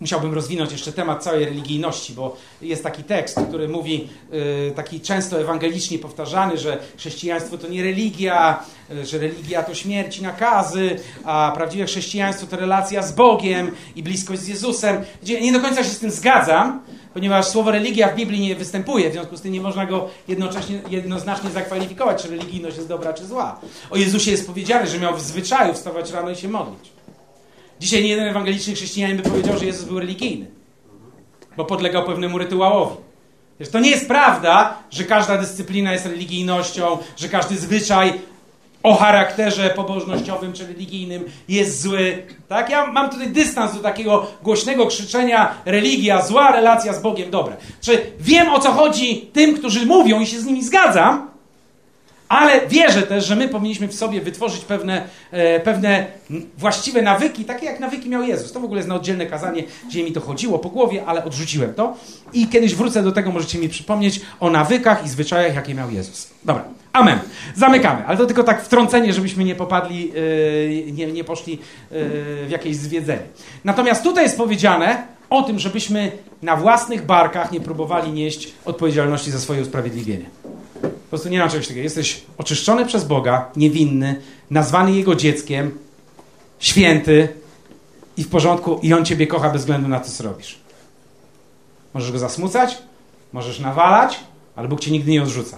musiałbym rozwinąć jeszcze temat całej religijności, bo jest taki tekst, który mówi, yy, taki często ewangelicznie powtarzany, że chrześcijaństwo to nie religia, yy, że religia to śmierć i nakazy, a prawdziwe chrześcijaństwo to relacja z Bogiem i bliskość z Jezusem. Gdzie nie do końca się z tym zgadzam, ponieważ słowo religia w Biblii nie występuje, w związku z tym nie można go jednocześnie, jednoznacznie zakwalifikować, czy religijność jest dobra, czy zła. O Jezusie jest powiedziane, że miał w zwyczaju wstawać rano i się modlić. Dzisiaj nie jeden ewangeliczny chrześcijanin by powiedział, że Jezus był religijny, bo podlegał pewnemu rytuałowi. Wiesz, to nie jest prawda, że każda dyscyplina jest religijnością, że każdy zwyczaj o charakterze pobożnościowym czy religijnym jest zły. Tak? Ja mam tutaj dystans do takiego głośnego krzyczenia religia, zła, relacja z Bogiem, dobre. Czy wiem, o co chodzi tym, którzy mówią i się z nimi zgadzam, ale wierzę też, że my powinniśmy w sobie wytworzyć pewne, e, pewne właściwe nawyki, takie jak nawyki miał Jezus. To w ogóle jest na oddzielne kazanie, gdzie mi to chodziło po głowie, ale odrzuciłem to. I kiedyś wrócę do tego, możecie mi przypomnieć o nawykach i zwyczajach, jakie miał Jezus. Dobra, amen. Zamykamy, ale to tylko tak wtrącenie, żebyśmy nie popadli, e, nie, nie poszli e, w jakieś zwiedzenie. Natomiast tutaj jest powiedziane o tym, żebyśmy na własnych barkach nie próbowali nieść odpowiedzialności za swoje usprawiedliwienie. Po prostu nie ma czegoś takiego. Jesteś oczyszczony przez Boga, niewinny, nazwany Jego dzieckiem, święty i w porządku i On ciebie kocha bez względu na to, co robisz. Możesz Go zasmucać, możesz nawalać, ale Bóg cię nigdy nie odrzuca.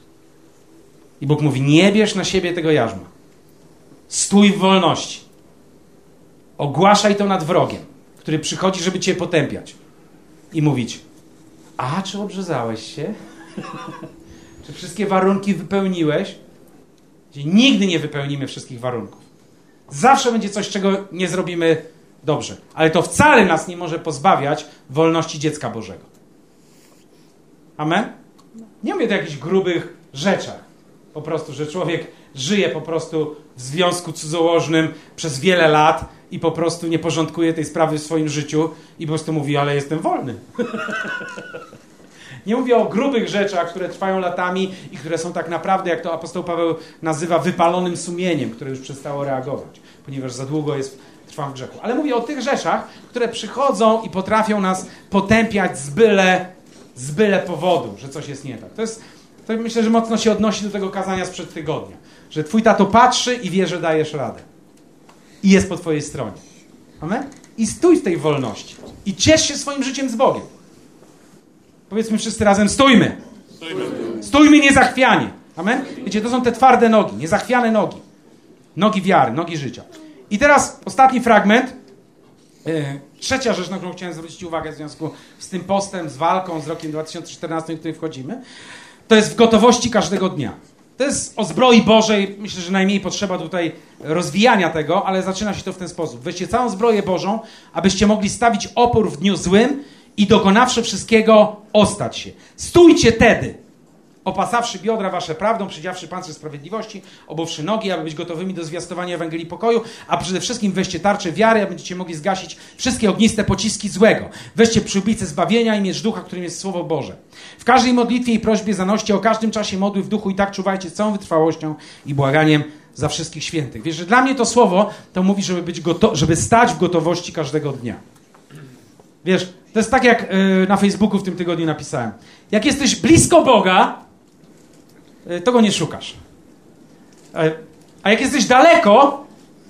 I Bóg mówi, nie bierz na siebie tego jarzma. Stój w wolności. Ogłaszaj to nad wrogiem, który przychodzi, żeby cię potępiać. I mówić, a czy obrzezałeś się? Czy wszystkie warunki wypełniłeś? Gdzie nigdy nie wypełnimy wszystkich warunków. Zawsze będzie coś, czego nie zrobimy dobrze. Ale to wcale nas nie może pozbawiać wolności dziecka Bożego. Amen? Nie mówię o jakichś grubych rzeczach. Po prostu, że człowiek żyje po prostu w związku cudzołożnym przez wiele lat i po prostu nie porządkuje tej sprawy w swoim życiu i po prostu mówi, ale jestem wolny. Nie mówię o grubych rzeczach, które trwają latami i które są tak naprawdę, jak to apostoł Paweł nazywa, wypalonym sumieniem, które już przestało reagować, ponieważ za długo jest, trwam w grzechu. Ale mówię o tych rzeczach, które przychodzą i potrafią nas potępiać z byle, z byle powodu, że coś jest nie tak. To jest, to myślę, że mocno się odnosi do tego kazania sprzed tygodnia, że twój tato patrzy i wie, że dajesz radę. I jest po twojej stronie. Amen? I stój w tej wolności. I ciesz się swoim życiem z Bogiem. Powiedzmy wszyscy razem, stójmy. Stójmy. Stójmy niezachwianie. Amen? Wiecie, to są te twarde nogi, niezachwiane nogi. Nogi wiary, nogi życia. I teraz ostatni fragment. Yy, trzecia rzecz, na którą chciałem zwrócić uwagę w związku z tym postem, z walką, z rokiem dwa tysiące czternastym, w który wchodzimy. To jest w gotowości każdego dnia. To jest o zbroi Bożej. Myślę, że najmniej potrzeba tutaj rozwijania tego, ale zaczyna się to w ten sposób. Weźcie całą zbroję Bożą, abyście mogli stawić opór w dniu złym i dokonawszy wszystkiego, ostać się. Stójcie tedy, opasawszy biodra wasze prawdą, przydziawszy pancerz sprawiedliwości, obuwszy nogi, aby być gotowymi do zwiastowania Ewangelii pokoju, a przede wszystkim weźcie tarczę wiary, a będziecie mogli zgasić wszystkie ogniste pociski złego. Weźcie przyłbicę zbawienia i miecz ducha, którym jest Słowo Boże. W każdej modlitwie i prośbie zanoście o każdym czasie modły w duchu i tak czuwajcie z całą wytrwałością i błaganiem za wszystkich świętych. Wiesz, że dla mnie to słowo to mówi, żeby, być goto- żeby stać w gotowości każdego dnia. Wiesz, to jest tak jak yy, na Facebooku w tym tygodniu napisałem. Jak jesteś blisko Boga, yy, to go nie szukasz. Yy, a jak jesteś daleko,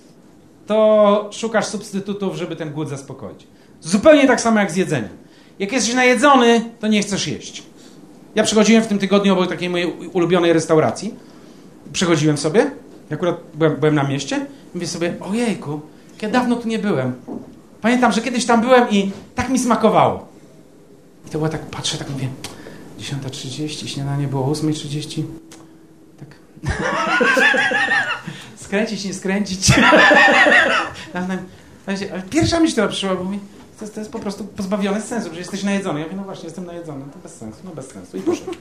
to szukasz substytutów, żeby ten głód zaspokoić. Zupełnie tak samo jak z jedzeniem. Jak jesteś najedzony, to nie chcesz jeść. Ja przechodziłem w tym tygodniu obok takiej mojej ulubionej restauracji. Przechodziłem sobie, akurat byłem, byłem na mieście, i mówię sobie, ojejku, jak ja dawno tu nie byłem. Pamiętam, że kiedyś tam byłem i tak mi smakowało. I to było tak, patrzę, tak mówię, dziesiąta trzydzieści, śniadanie było o ósma trzydzieści. Tak. Skręcić, nie skręcić. Ale pierwsza myśl, która przyszła, bo mi, to jest, to jest po prostu pozbawione sensu, że jesteś najedzony. Ja mówię, no właśnie, jestem najedzony, to bez sensu, no bez sensu. I poszedłem.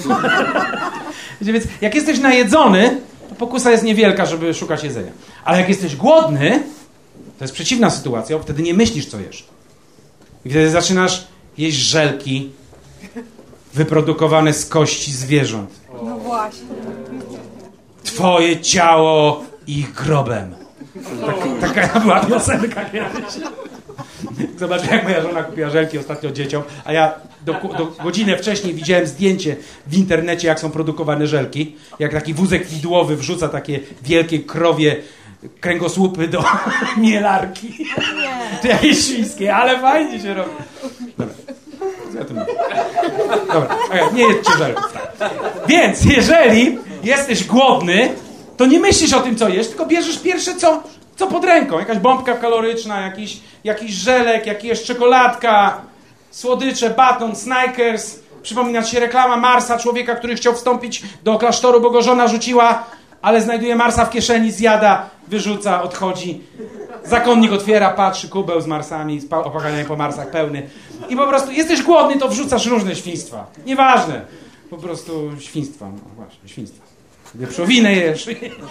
Więc jak jesteś najedzony, to pokusa jest niewielka, żeby szukać jedzenia. Ale jak jesteś głodny, to jest przeciwna sytuacja, bo wtedy nie myślisz, co jesz. I wtedy zaczynasz jeść żelki wyprodukowane z kości zwierząt. No właśnie. Twoje ciało ich grobem. Taka, taka była piosenka kiedyś. Zobaczę, jak moja żona kupiła żelki ostatnio dzieciom, a ja do, do godzinę wcześniej widziałem zdjęcie w internecie, jak są produkowane żelki. Jak taki wózek widłowy wrzuca takie wielkie krowie kręgosłupy do mielarki. To jakieś świńskie, ale fajnie się robi. Dobra. Co ja tu mówię? Dobra, okay, nie jedźcie żelków. Więc jeżeli jesteś głodny, to nie myślisz o tym, co jesz, tylko bierzesz pierwsze, co, co pod ręką. Jakaś bombka kaloryczna, jakiś, jakiś żelek, jakaś czekoladka, słodycze, baton, Snickers. Przypomina ci się reklama Marsa, człowieka, który chciał wstąpić do klasztoru, bo go żona rzuciła, ale znajduje Marsa w kieszeni, zjada, wyrzuca, odchodzi. Zakonnik otwiera, patrzy, kubeł z Marsami, z opakaniami po Marsach pełny. I po prostu jesteś głodny, to wrzucasz różne świństwa. Nieważne. Po prostu świństwa. No właśnie, świństwa. Wieprzowinę jesz.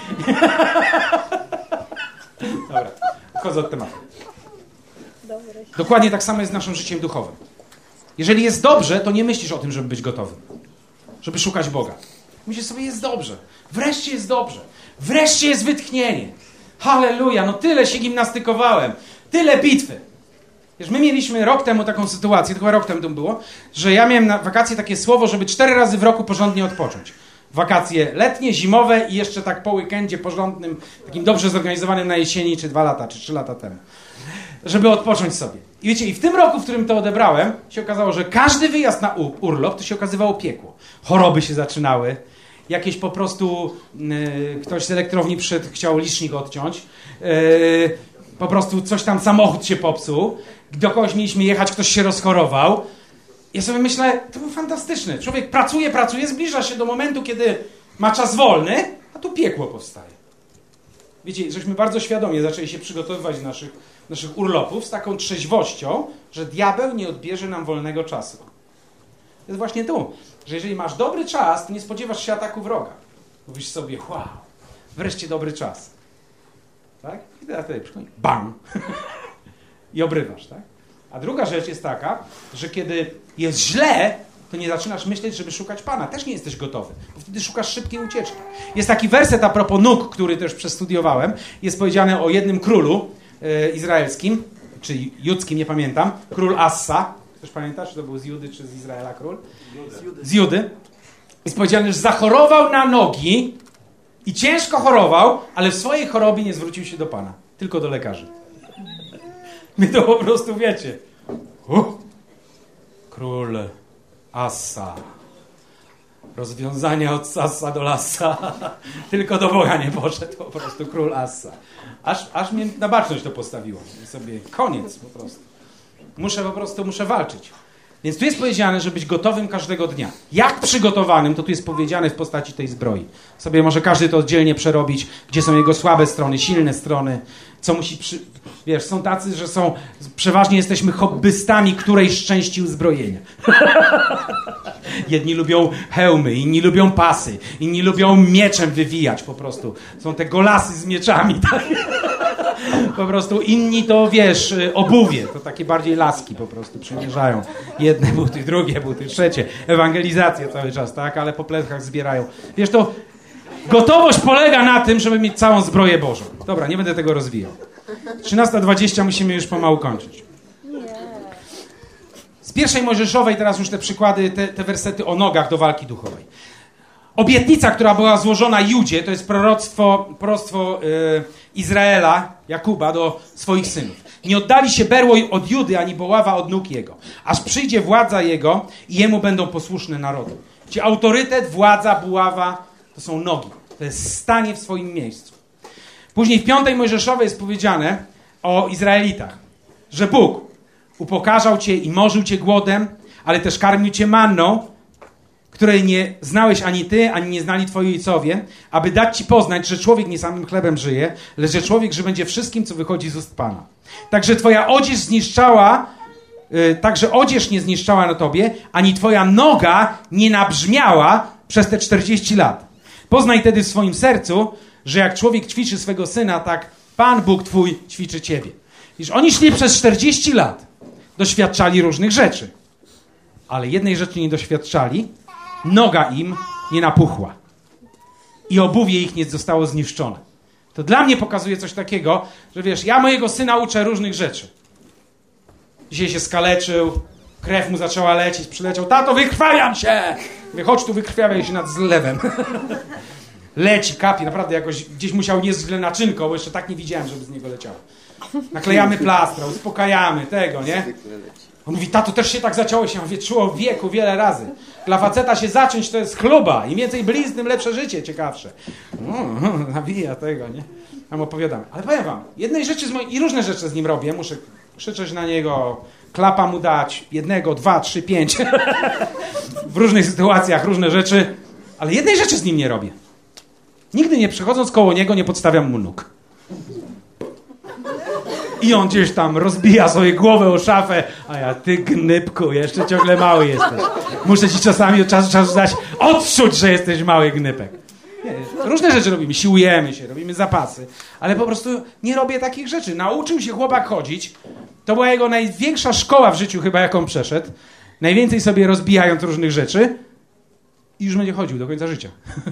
Dobra, odchodzę od tematu. Dokładnie tak samo jest z naszym życiem duchowym. Jeżeli jest dobrze, to nie myślisz o tym, żeby być gotowym. Żeby szukać Boga. Myślisz sobie, jest dobrze. Wreszcie jest dobrze. Wreszcie jest wytchnienie. Halleluja, no tyle się gimnastykowałem. Tyle bitwy. Wiesz, my mieliśmy rok temu taką sytuację, to chyba rok temu to było, że ja miałem na wakacje takie słowo, żeby cztery razy w roku porządnie odpocząć. Wakacje letnie, zimowe i jeszcze tak po weekendzie porządnym, takim dobrze zorganizowanym na jesieni, czy dwa lata, czy trzy lata temu. Żeby odpocząć sobie. I wiecie, i w tym roku, w którym to odebrałem, się okazało, że każdy wyjazd na urlop, to się okazywało piekło. Choroby się zaczynały. Jakieś po prostu yy, ktoś z elektrowni przyszedł, chciał licznik odciąć. Yy, po prostu coś tam, samochód się popsuł. Do kogoś mieliśmy jechać, ktoś się rozchorował. Ja sobie myślę, to było fantastyczne. Człowiek pracuje, pracuje, zbliża się do momentu, kiedy ma czas wolny, a tu piekło powstaje. Wiecie, żeśmy bardzo świadomie zaczęli się przygotowywać do naszych, naszych urlopów z taką trzeźwością, że diabeł nie odbierze nam wolnego czasu. To jest właśnie tu, że jeżeli masz dobry czas, to nie spodziewasz się ataku wroga. Mówisz sobie, wow, wreszcie dobry czas. Tak? I teraz tutaj przychodzi, bam! I obrywasz, tak? A druga rzecz jest taka, że kiedy jest źle, to nie zaczynasz myśleć, żeby szukać Pana. Też nie jesteś gotowy, bo wtedy szukasz szybkiej ucieczki. Jest taki werset a propos nóg, który też przestudiowałem. Jest powiedziane o jednym królu e, izraelskim, czy judzkim, nie pamiętam. Król Assa. Ktoś pamięta, czy to był z Judy, czy z Izraela król? Z Judy. Z Judy. Jest powiedziane, że zachorował na nogi i ciężko chorował, ale w swojej chorobie nie zwrócił się do Pana. Tylko do lekarzy. My to po prostu wiecie. Uh, król Assa. Rozwiązania od Assa do Lassa. Tylko do Boga nie poszedł, po prostu król Assa. Aż, aż mnie na baczność to postawiło. I sobie koniec po prostu. Muszę po prostu, muszę walczyć. Więc tu jest powiedziane, żeby być gotowym każdego dnia. Jak przygotowanym, to tu jest powiedziane w postaci tej zbroi. Sobie może każdy to oddzielnie przerobić, gdzie są jego słabe strony, silne strony, co musi przy... Wiesz, są tacy, że są, przeważnie jesteśmy hobbystami którejś części uzbrojenia. Jedni lubią hełmy, inni lubią pasy, inni lubią mieczem wywijać po prostu. Są te golasy z mieczami, tak? Po prostu inni to, wiesz, obuwie, to takie bardziej laski po prostu przymierzają. Jedne buty, drugie buty, trzecie. Ewangelizacja cały czas, tak? Ale po plecach zbierają. Wiesz, to gotowość polega na tym, żeby mieć całą zbroję Bożą. Dobra, nie będę tego rozwijał. trzynasta dwadzieścia musimy już pomału kończyć. Z pierwszej Mojżeszowej teraz już te przykłady, te, te wersety o nogach do walki duchowej. Obietnica, która była złożona Judzie, to jest proroctwo, proroctwo yy, Izraela, Jakuba do swoich synów. Nie oddali się berło od Judy, ani buława od nóg jego, aż przyjdzie władza jego i jemu będą posłuszne narody. Gdzie autorytet, władza, buława to są nogi. To jest stanie w swoim miejscu. Później w piątej Mojżeszowej jest powiedziane o Izraelitach, że Bóg upokarzał cię i morzył cię głodem, ale też karmił cię manną, której nie znałeś ani ty, ani nie znali twoi ojcowie, aby dać ci poznać, że człowiek nie samym chlebem żyje, lecz że człowiek że będzie wszystkim, co wychodzi z ust Pana. Także twoja odzież zniszczała, yy, także odzież nie zniszczała na tobie, ani twoja noga nie nabrzmiała przez te czterdzieści lat. Poznaj tedy w swoim sercu, że jak człowiek ćwiczy swego syna, tak Pan Bóg twój ćwiczy ciebie. Wiesz, oni szli przez czterdzieści lat, doświadczali różnych rzeczy, ale jednej rzeczy nie doświadczali, noga im nie napuchła i obuwie ich nie zostało zniszczone. To dla mnie pokazuje coś takiego, że wiesz, ja mojego syna uczę różnych rzeczy. Dzisiaj się skaleczył, krew mu zaczęła lecieć, przyleciał, tato, wykrwawiam się! Mówię, chodź tu, wykrwawiaj się nad zlewem. Leci, kapie, naprawdę jakoś gdzieś musiał nieść źle naczynko, bo jeszcze tak nie widziałem, żeby z niego leciało. Naklejamy plastra, uspokajamy tego, nie? On mówi, tato, też się tak zaciąło, się wietrzyło w wieku wiele razy. Dla faceta się zacząć to jest chluba. Im więcej blizn, tym lepsze życie, ciekawsze. No, nabija tego, nie? Tam opowiadamy. Ale powiem wam, jednej rzeczy z moich, i różne rzeczy z nim robię, muszę krzyczeć na niego, klapa mu dać, jednego, dwa, trzy, pięć. W różnych sytuacjach, różne rzeczy. Ale jednej rzeczy z nim nie robię. Nigdy nie przechodząc koło niego, nie podstawiam mu nóg. I on gdzieś tam rozbija sobie głowę o szafę, a ja, ty gnypku, jeszcze ciągle mały jesteś. Muszę ci czasami od czasu do czasu dać odczuć, że jesteś mały gnypek. Nie, różne rzeczy robimy, siłujemy się, robimy zapasy, ale po prostu nie robię takich rzeczy. Nauczył się chłopak chodzić, to była jego największa szkoła w życiu chyba, jaką przeszedł. Najwięcej sobie rozbijając różnych rzeczy i już będzie chodził do końca życia.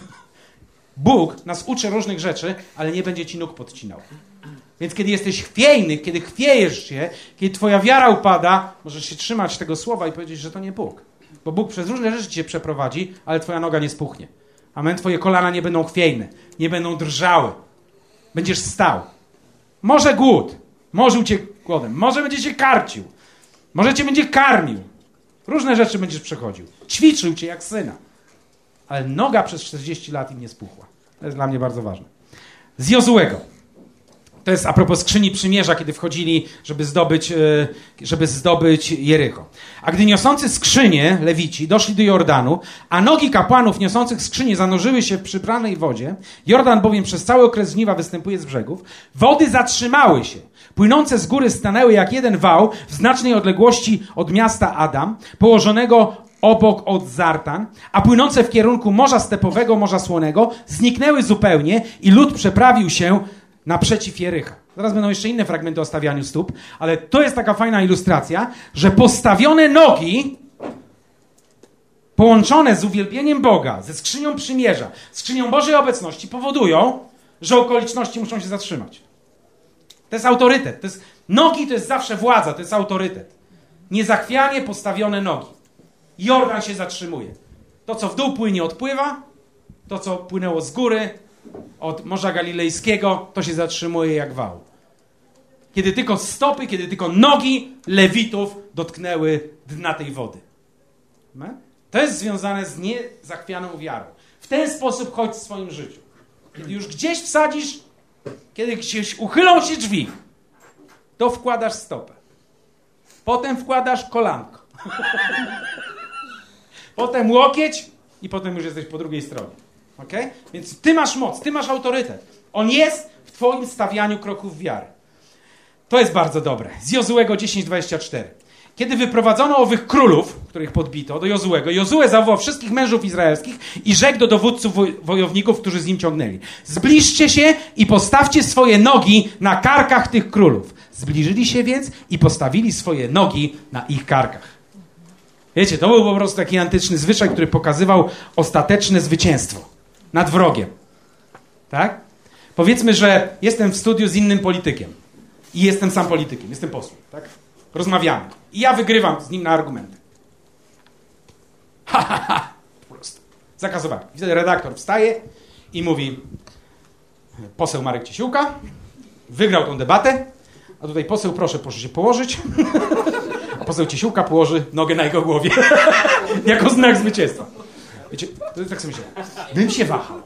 Bóg nas uczy różnych rzeczy, ale nie będzie ci nóg podcinał. Więc kiedy jesteś chwiejny, kiedy chwiejesz się, kiedy twoja wiara upada, możesz się trzymać tego słowa i powiedzieć, że to nie Bóg. Bo Bóg przez różne rzeczy cię przeprowadzi, ale twoja noga nie spuchnie. Amen. Twoje kolana nie będą chwiejne, nie będą drżały. Będziesz stał. Może głód, może cię głodem, może będzie cię karcił, może cię będzie karmił. Różne rzeczy będziesz przechodził. Ćwiczył cię jak syna. Ale noga przez czterdzieści lat im nie spuchła. To jest dla mnie bardzo ważne. Z Jozułego. To jest a propos skrzyni przymierza, kiedy wchodzili, żeby zdobyć, żeby zdobyć Jericho. A gdy niosący skrzynię, Lewici, doszli do Jordanu, a nogi kapłanów niosących skrzynię zanurzyły się w przypranej wodzie, Jordan bowiem przez cały okres żniwa występuje z brzegów, wody zatrzymały się. Płynące z góry stanęły jak jeden wał w znacznej odległości od miasta Adam, położonego obok od Zartan, a płynące w kierunku Morza Stepowego, Morza Słonego, zniknęły zupełnie i lud przeprawił się naprzeciw Jericha. Zaraz będą jeszcze inne fragmenty o stawianiu stóp, ale to jest taka fajna ilustracja, że postawione nogi połączone z uwielbieniem Boga, ze skrzynią przymierza, skrzynią Bożej obecności powodują, że okoliczności muszą się zatrzymać. To jest autorytet. To jest, nogi to jest zawsze władza, to jest autorytet. Niezachwianie postawione nogi. Jordan się zatrzymuje. To, co w dół płynie, odpływa. To, co płynęło z góry, od Morza Galilejskiego, to się zatrzymuje jak wał. Kiedy tylko stopy, kiedy tylko nogi Lewitów dotknęły dna tej wody. To jest związane z niezachwianą wiarą. W ten sposób chodź w swoim życiu. Kiedy już gdzieś wsadzisz, kiedy gdzieś uchylą się drzwi, to wkładasz stopę. Potem wkładasz kolanko. Potem łokieć i potem już jesteś po drugiej stronie. Okay? Więc ty masz moc, ty masz autorytet. On jest w twoim stawianiu kroków wiary. To jest bardzo dobre. Z Jozułego dziesięć dwadzieścia cztery. Kiedy wyprowadzono owych królów, których podbito, do Jozułego, Jozue zawołał wszystkich mężów izraelskich i rzekł do dowódców woj- wojowników, którzy z nim ciągnęli. Zbliżcie się i postawcie swoje nogi na karkach tych królów. Zbliżyli się więc i postawili swoje nogi na ich karkach. Wiecie, to był po prostu taki antyczny zwyczaj, który pokazywał ostateczne zwycięstwo nad wrogiem. Tak? Powiedzmy, że jestem w studiu z innym politykiem i jestem sam politykiem, jestem posłem, tak? Rozmawiamy. I ja wygrywam z nim na argumenty. Ha, ha, ha. Po prostu. Zakazowałem. I wtedy redaktor wstaje i mówi: poseł Marek Ciesiłka wygrał tą debatę, a tutaj poseł, proszę, proszę się położyć. A poseł Ciesiłka położy nogę na jego głowie. Jako znak zwycięstwa. Wiecie, to tak sobie myślę. Bym się wahał.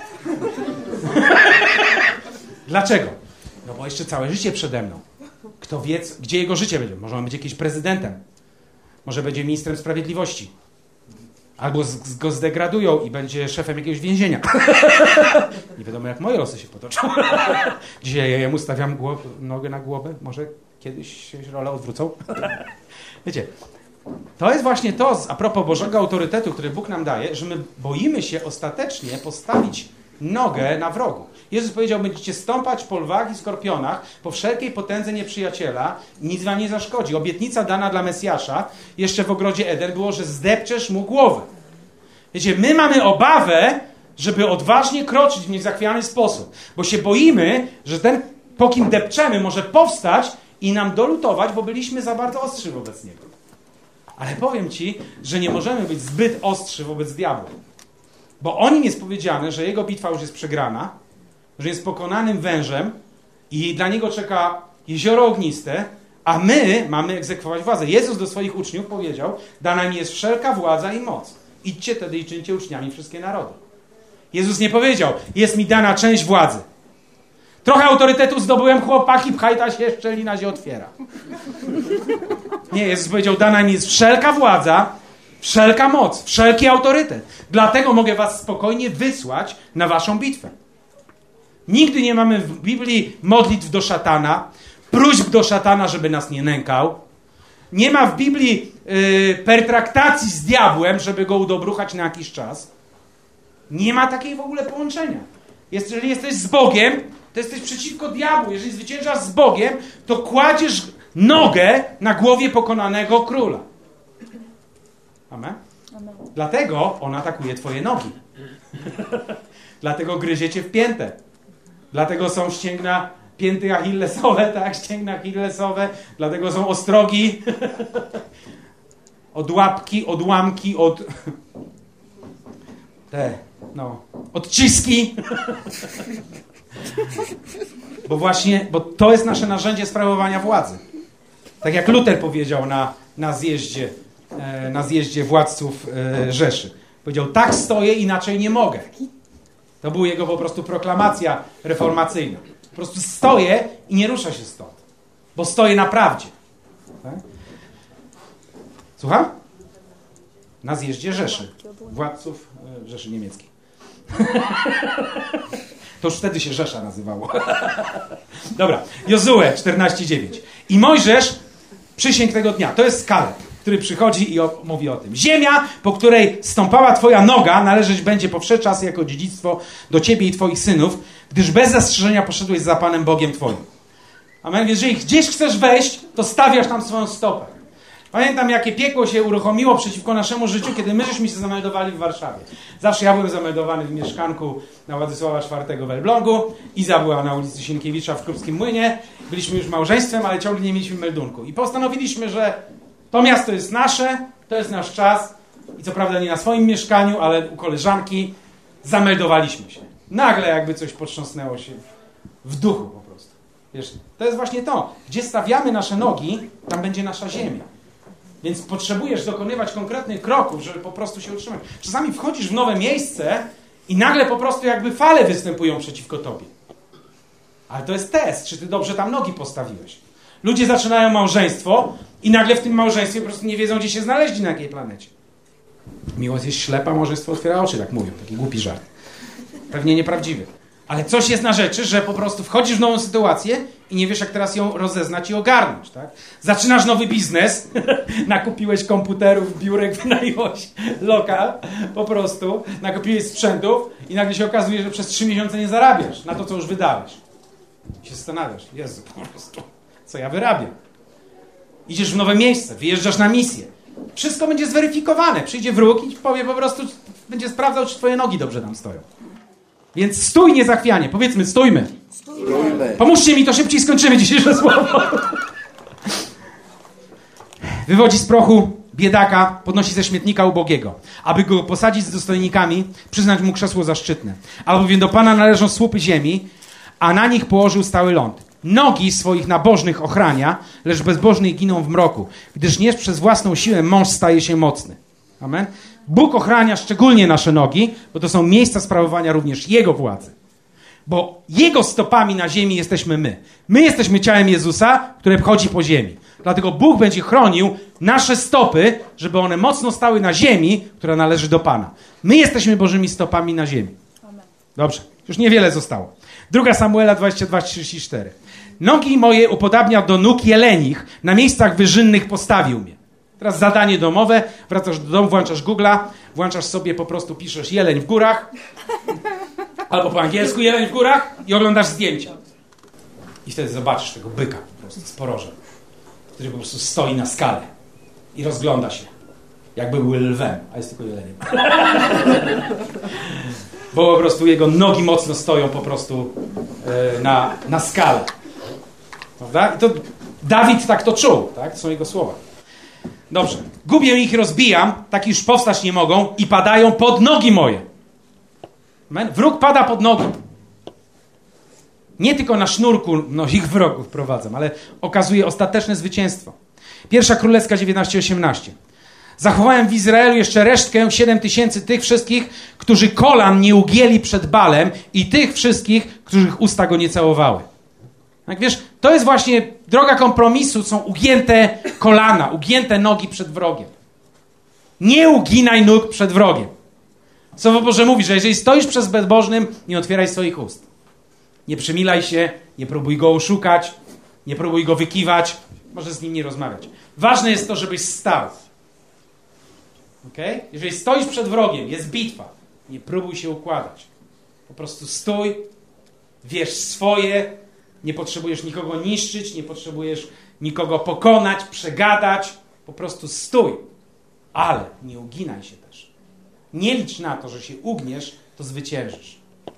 Dlaczego? No bo jeszcze całe życie przede mną. Kto wie, gdzie jego życie będzie. Może on będzie jakimś prezydentem. Może będzie ministrem sprawiedliwości. Albo z, z, go zdegradują i będzie szefem jakiegoś więzienia. Nie wiadomo, jak moje losy się potoczą. Dzisiaj ja jemu stawiam głow, nogę na głowę. Może kiedyś się role odwrócą. Wiecie, to jest właśnie to, a propos Bożego autorytetu, który Bóg nam daje, że my boimy się ostatecznie postawić nogę na wrogu. Jezus powiedział: będziecie stąpać po lwach i skorpionach, po wszelkiej potędze nieprzyjaciela, nic wam nie zaszkodzi. Obietnica dana dla Mesjasza jeszcze w ogrodzie Eden było, że zdepczesz mu głowę. Wiecie, my mamy obawę, żeby odważnie kroczyć w niezachwiany sposób, bo się boimy, że ten, po kim depczemy, może powstać i nam dolutować, bo byliśmy za bardzo ostrzy wobec niego. Ale powiem ci, że nie możemy być zbyt ostrzy wobec diabła. Bo o nim jest powiedziane, że jego bitwa już jest przegrana, że jest pokonanym wężem i dla niego czeka jezioro ogniste, a my mamy egzekwować władzę. Jezus do swoich uczniów powiedział, dana mi jest wszelka władza i moc. Idźcie tedy i czyńcie uczniami wszystkie narody. Jezus nie powiedział, jest mi dana część władzy. Trochę autorytetu zdobyłem, chłopaki, pchaj, ta się szczelina się otwiera. Nie, Jezus powiedział, dana mi jest wszelka władza, wszelka moc, wszelki autorytet. Dlatego mogę was spokojnie wysłać na waszą bitwę. Nigdy nie mamy w Biblii modlitw do szatana, próśb do szatana, żeby nas nie nękał. Nie ma w Biblii yy, pertraktacji z diabłem, żeby go udobruchać na jakiś czas. Nie ma takiej w ogóle połączenia. Jest, jeżeli jesteś z Bogiem, to jesteś przeciwko diabłu. Jeżeli zwyciężasz z Bogiem, to kładziesz nogę na głowie pokonanego króla. Amen? Amen. Dlatego on atakuje twoje nogi. Dlatego gryzie cię w piętę. Dlatego są ścięgna, pięty achillesowe, tak? Ścięgna achillesowe. Dlatego są ostrogi. Odłapki, odłamki, od... Te, no, odciski. Bo właśnie, bo to jest nasze narzędzie sprawowania władzy. Tak jak Luter powiedział na, na zjeździe, e, na zjeździe władców e, Rzeszy. Powiedział, tak stoję, inaczej nie mogę. To była jego po prostu proklamacja reformacyjna. Po prostu stoję i nie rusza się stąd. Bo stoję na prawdzie. Tak? Słucham? Na zjeździe Rzeszy. Władców e, Rzeszy Niemieckiej. To już wtedy się Rzesza nazywało. Dobra. Jozue czternaście dziewięć. I Mojżesz przysięgł tego dnia. To jest Kaleb, który przychodzi i o, mówi o tym. Ziemia, po której stąpała twoja noga, należeć będzie po wsze czasy jako dziedzictwo do ciebie i twoich synów, gdyż bez zastrzeżenia poszedłeś za Panem Bogiem twoim. Amen. Więc jeżeli gdzieś chcesz wejść, to stawiasz tam swoją stopę. Pamiętam, jakie piekło się uruchomiło przeciwko naszemu życiu, kiedy my żeśmy się zameldowali w Warszawie. Zawsze ja byłem zameldowany w mieszkanku na Władysława czwartego w Elblągu. Iza była na ulicy Sienkiewicza w Krupskim Młynie. Byliśmy już małżeństwem, ale ciągle nie mieliśmy meldunku. I postanowiliśmy, że to miasto jest nasze, to jest nasz czas. I co prawda nie na swoim mieszkaniu, ale u koleżanki zameldowaliśmy się. Nagle jakby coś potrząsnęło się w duchu po prostu. Wiesz, to jest właśnie to. Gdzie stawiamy nasze nogi, tam będzie nasza ziemia. Więc potrzebujesz dokonywać konkretnych kroków, żeby po prostu się utrzymać. Czasami wchodzisz w nowe miejsce i nagle po prostu jakby fale występują przeciwko tobie. Ale to jest test, czy ty dobrze tam nogi postawiłeś. Ludzie zaczynają małżeństwo i nagle w tym małżeństwie po prostu nie wiedzą, gdzie się znaleźli, na jakiej planecie. Miłość jest ślepa, małżeństwo otwiera oczy, tak mówią. Taki głupi żart. Pewnie nieprawdziwy. Ale coś jest na rzeczy, że po prostu wchodzisz w nową sytuację i nie wiesz, jak teraz ją rozeznać i ogarnąć, tak? Zaczynasz nowy biznes, nakupiłeś komputerów, biurek, wynająłeś lokal, po prostu, nakupiłeś sprzętów i nagle się okazuje, że przez trzy miesiące nie zarabiasz na to, co już wydałeś. I się zastanawiasz, Jezu, po prostu, co ja wyrabiam? Idziesz w nowe miejsce, wyjeżdżasz na misję. Wszystko będzie zweryfikowane. Przyjdzie wróg i powie po prostu, będzie sprawdzał, czy twoje nogi dobrze tam stoją. Więc stój niezachwianie. Powiedzmy, stójmy. Stójmy. Pomóżcie mi, to szybciej skończymy dzisiejsze słowo. Wywodzi z prochu biedaka, podnosi ze śmietnika ubogiego, aby go posadzić z dostojnikami, przyznać mu krzesło zaszczytne. Albowiem do Pana należą słupy ziemi, a na nich położył stały ląd. Nogi swoich nabożnych ochrania, lecz bezbożnych giną w mroku, gdyż nie przez własną siłę mąż staje się mocny. Amen. Bóg ochrania szczególnie nasze nogi, bo to są miejsca sprawowania również Jego władzy. Bo Jego stopami na ziemi jesteśmy my. My jesteśmy ciałem Jezusa, które chodzi po ziemi. Dlatego Bóg będzie chronił nasze stopy, żeby one mocno stały na ziemi, która należy do Pana. My jesteśmy Bożymi stopami na ziemi. Dobrze, już niewiele zostało. Druga Samuela dwadzieścia dwa trzydzieści cztery. Nogi moje upodabnia do nóg jelenich, na miejscach wyżynnych postawił mnie. Teraz zadanie domowe, wracasz do domu, włączasz Google'a, włączasz sobie, po prostu piszesz jeleń w górach, albo po angielsku jeleń w górach i oglądasz zdjęcia. I wtedy zobaczysz tego byka po prostu z porożem, który po prostu stoi na skale i rozgląda się, jakby był lwem, a jest tylko jeleniem. Bo po prostu jego nogi mocno stoją po prostu yy, na, na skale. Prawda? I to Dawid tak to czuł, tak? To są jego słowa. Dobrze. Gubię ich, rozbijam, tak już powstać nie mogą i padają pod nogi moje. Amen? Wróg pada pod nogi. Nie tylko na sznurku no, ich wrogów prowadzą, ale okazuje ostateczne zwycięstwo. Pierwsza Królewska dziewiętnaście osiemnaście. Zachowałem w Izraelu jeszcze resztkę, siedem tysięcy tych wszystkich, którzy kolan nie ugięli przed Balem i tych wszystkich, których usta go nie całowały. Jak wiesz, to jest właśnie droga kompromisu, są ugięte kolana, ugięte nogi przed wrogiem. Nie uginaj nóg przed wrogiem. Słowo Boże mówi, że jeżeli stoisz przed bezbożnym, nie otwieraj swoich ust. Nie przymilaj się, nie próbuj go oszukać, nie próbuj go wykiwać, możesz z nim nie rozmawiać. Ważne jest to, żebyś stał. Okay? Jeżeli stoisz przed wrogiem, jest bitwa, nie próbuj się układać. Po prostu stój, wiesz swoje, nie potrzebujesz nikogo niszczyć, nie potrzebujesz nikogo pokonać, przegadać. Po prostu stój. Ale nie uginaj się też. Nie licz na to, że się ugniesz, to zwyciężysz.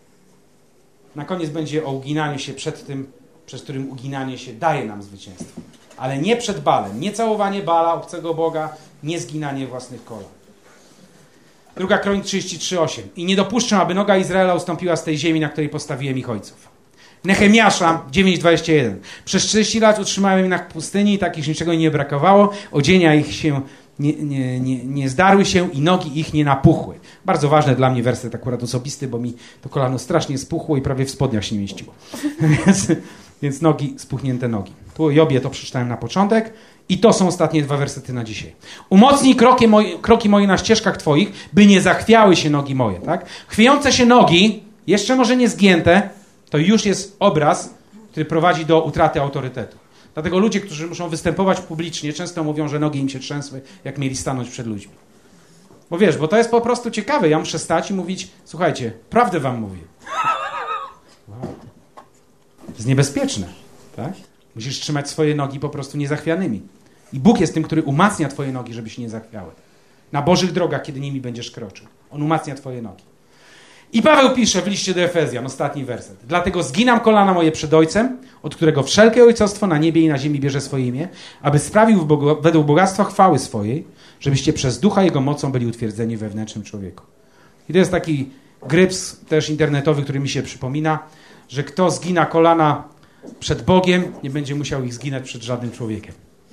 Na koniec będzie o uginaniu się przed tym, przez którym uginanie się daje nam zwycięstwo. Ale nie przed Balem. Nie całowanie Bala, obcego Boga, nie zginanie własnych kolan. Druga Kronik trzydzieści trzy osiem. I nie dopuszczę, aby noga Izraela ustąpiła z tej ziemi, na której postawiłem ich ojców. Nehemiasza dziewięć dwadzieścia jeden. Przez trzydzieści lat utrzymałem ich na pustyni i takich niczego nie brakowało. Odzienia ich się nie, nie, nie, nie zdarły się i nogi ich nie napuchły. Bardzo ważny dla mnie werset akurat osobisty, bo mi to kolano strasznie spuchło i prawie w spodniach się nie mieściło. więc, więc nogi, spuchnięte nogi. Tu o Jobie to przeczytałem na początek. I to są ostatnie dwa wersety na dzisiaj. Umocnij kroki moje, kroki moje na ścieżkach Twoich, by nie zachwiały się nogi moje. Tak? Chwiejące się nogi, jeszcze może nie zgięte, to już jest obraz, który prowadzi do utraty autorytetu. Dlatego ludzie, którzy muszą występować publicznie, często mówią, że nogi im się trzęsły, jak mieli stanąć przed ludźmi. Bo wiesz, bo to jest po prostu ciekawe. Ja muszę stać i mówić, słuchajcie, prawdę wam mówię. Wow. To jest niebezpieczne. Tak? Musisz trzymać swoje nogi po prostu niezachwianymi. I Bóg jest tym, który umacnia twoje nogi, żeby się nie zachwiały. Na Bożych drogach, kiedy nimi będziesz kroczył. On umacnia twoje nogi. I Paweł pisze w liście do Efezjan, ostatni werset. Dlatego zginam kolana moje przed Ojcem, od którego wszelkie ojcostwo na niebie i na ziemi bierze swoje imię, aby sprawił w Bogu, według bogactwa chwały swojej, żebyście przez ducha Jego mocą byli utwierdzeni w wewnętrznym człowieku. I to jest taki gryps też internetowy, który mi się przypomina, że kto zgina kolana przed Bogiem, nie będzie musiał ich zginać przed żadnym człowiekiem.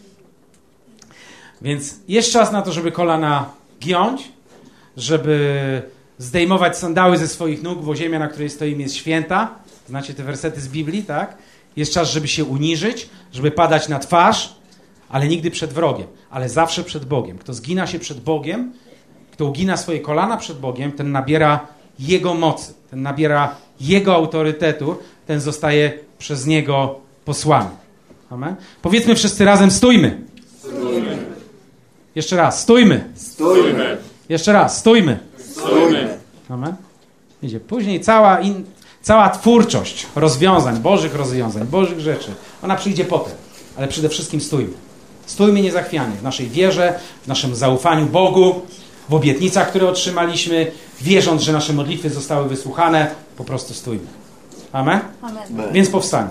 Więc jest czas na to, żeby kolana giąć, żeby zdejmować sandały ze swoich nóg, bo ziemia, na której stoimy, jest święta. Znacie te wersety z Biblii, tak? Jest czas, żeby się uniżyć, żeby padać na twarz, ale nigdy przed wrogiem, ale zawsze przed Bogiem. Kto zgina się przed Bogiem, kto ugina swoje kolana przed Bogiem, ten nabiera Jego mocy, ten nabiera Jego autorytetu, ten zostaje przez Niego posłany. Amen? Powiedzmy wszyscy razem, stójmy. Stójmy. Jeszcze raz, stójmy. Stójmy. Jeszcze raz, stójmy. Stójmy. Amen? Wiecie, później cała, in, cała twórczość rozwiązań, Bożych rozwiązań, Bożych rzeczy, ona przyjdzie potem. Ale przede wszystkim stójmy. Stójmy niezachwianie w naszej wierze, w naszym zaufaniu Bogu, w obietnicach, które otrzymaliśmy, wierząc, że nasze modlitwy zostały wysłuchane, po prostu stójmy. Amen? Amen. Więc powstańmy.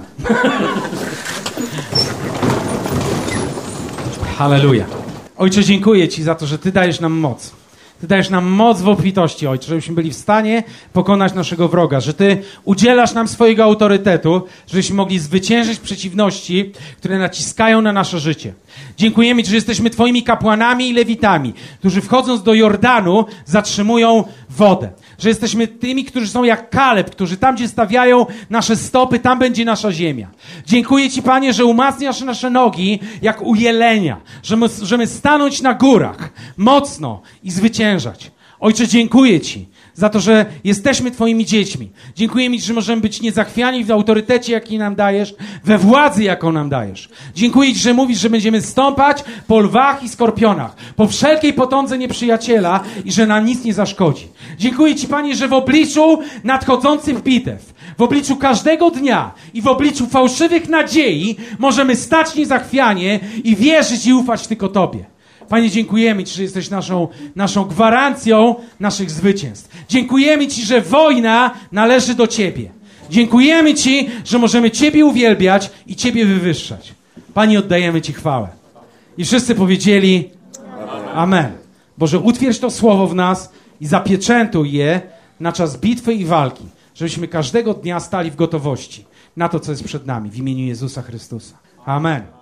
Halleluja. Ojcze, dziękuję Ci za to, że Ty dajesz nam moc. Ty dajesz nam moc w obfitości, Ojcze, żebyśmy byli w stanie pokonać naszego wroga, że Ty udzielasz nam swojego autorytetu, żebyśmy mogli zwyciężyć przeciwności, które naciskają na nasze życie. Dziękujemy Ci, że jesteśmy Twoimi kapłanami i lewitami, którzy wchodząc do Jordanu zatrzymują wodę. Że jesteśmy tymi, którzy są jak Kaleb, którzy tam, gdzie stawiają nasze stopy, tam będzie nasza ziemia. Dziękuję Ci, Panie, że umacniasz nasze nogi jak u jelenia, że my, możemy stanąć na górach mocno i zwyciężać. Ojcze, dziękuję Ci za to, że jesteśmy Twoimi dziećmi. Dziękuję Ci, że możemy być niezachwiani w autorytecie, jaki nam dajesz, we władzy, jaką nam dajesz. Dziękuję Ci, że mówisz, że będziemy stąpać po lwach i skorpionach, po wszelkiej potądze nieprzyjaciela i że nam nic nie zaszkodzi. Dziękuję Ci, Panie, że w obliczu nadchodzących bitew, w obliczu każdego dnia i w obliczu fałszywych nadziei możemy stać niezachwianie i wierzyć i ufać tylko Tobie. Panie, dziękujemy Ci, że jesteś naszą, naszą gwarancją naszych zwycięstw. Dziękujemy Ci, że wojna należy do Ciebie. Dziękujemy Ci, że możemy Ciebie uwielbiać i Ciebie wywyższać. Panie, oddajemy Ci chwałę. I wszyscy powiedzieli Amen. Amen. Boże, utwierdź to słowo w nas i zapieczętuj je na czas bitwy i walki, żebyśmy każdego dnia stali w gotowości na to, co jest przed nami, w imieniu Jezusa Chrystusa. Amen.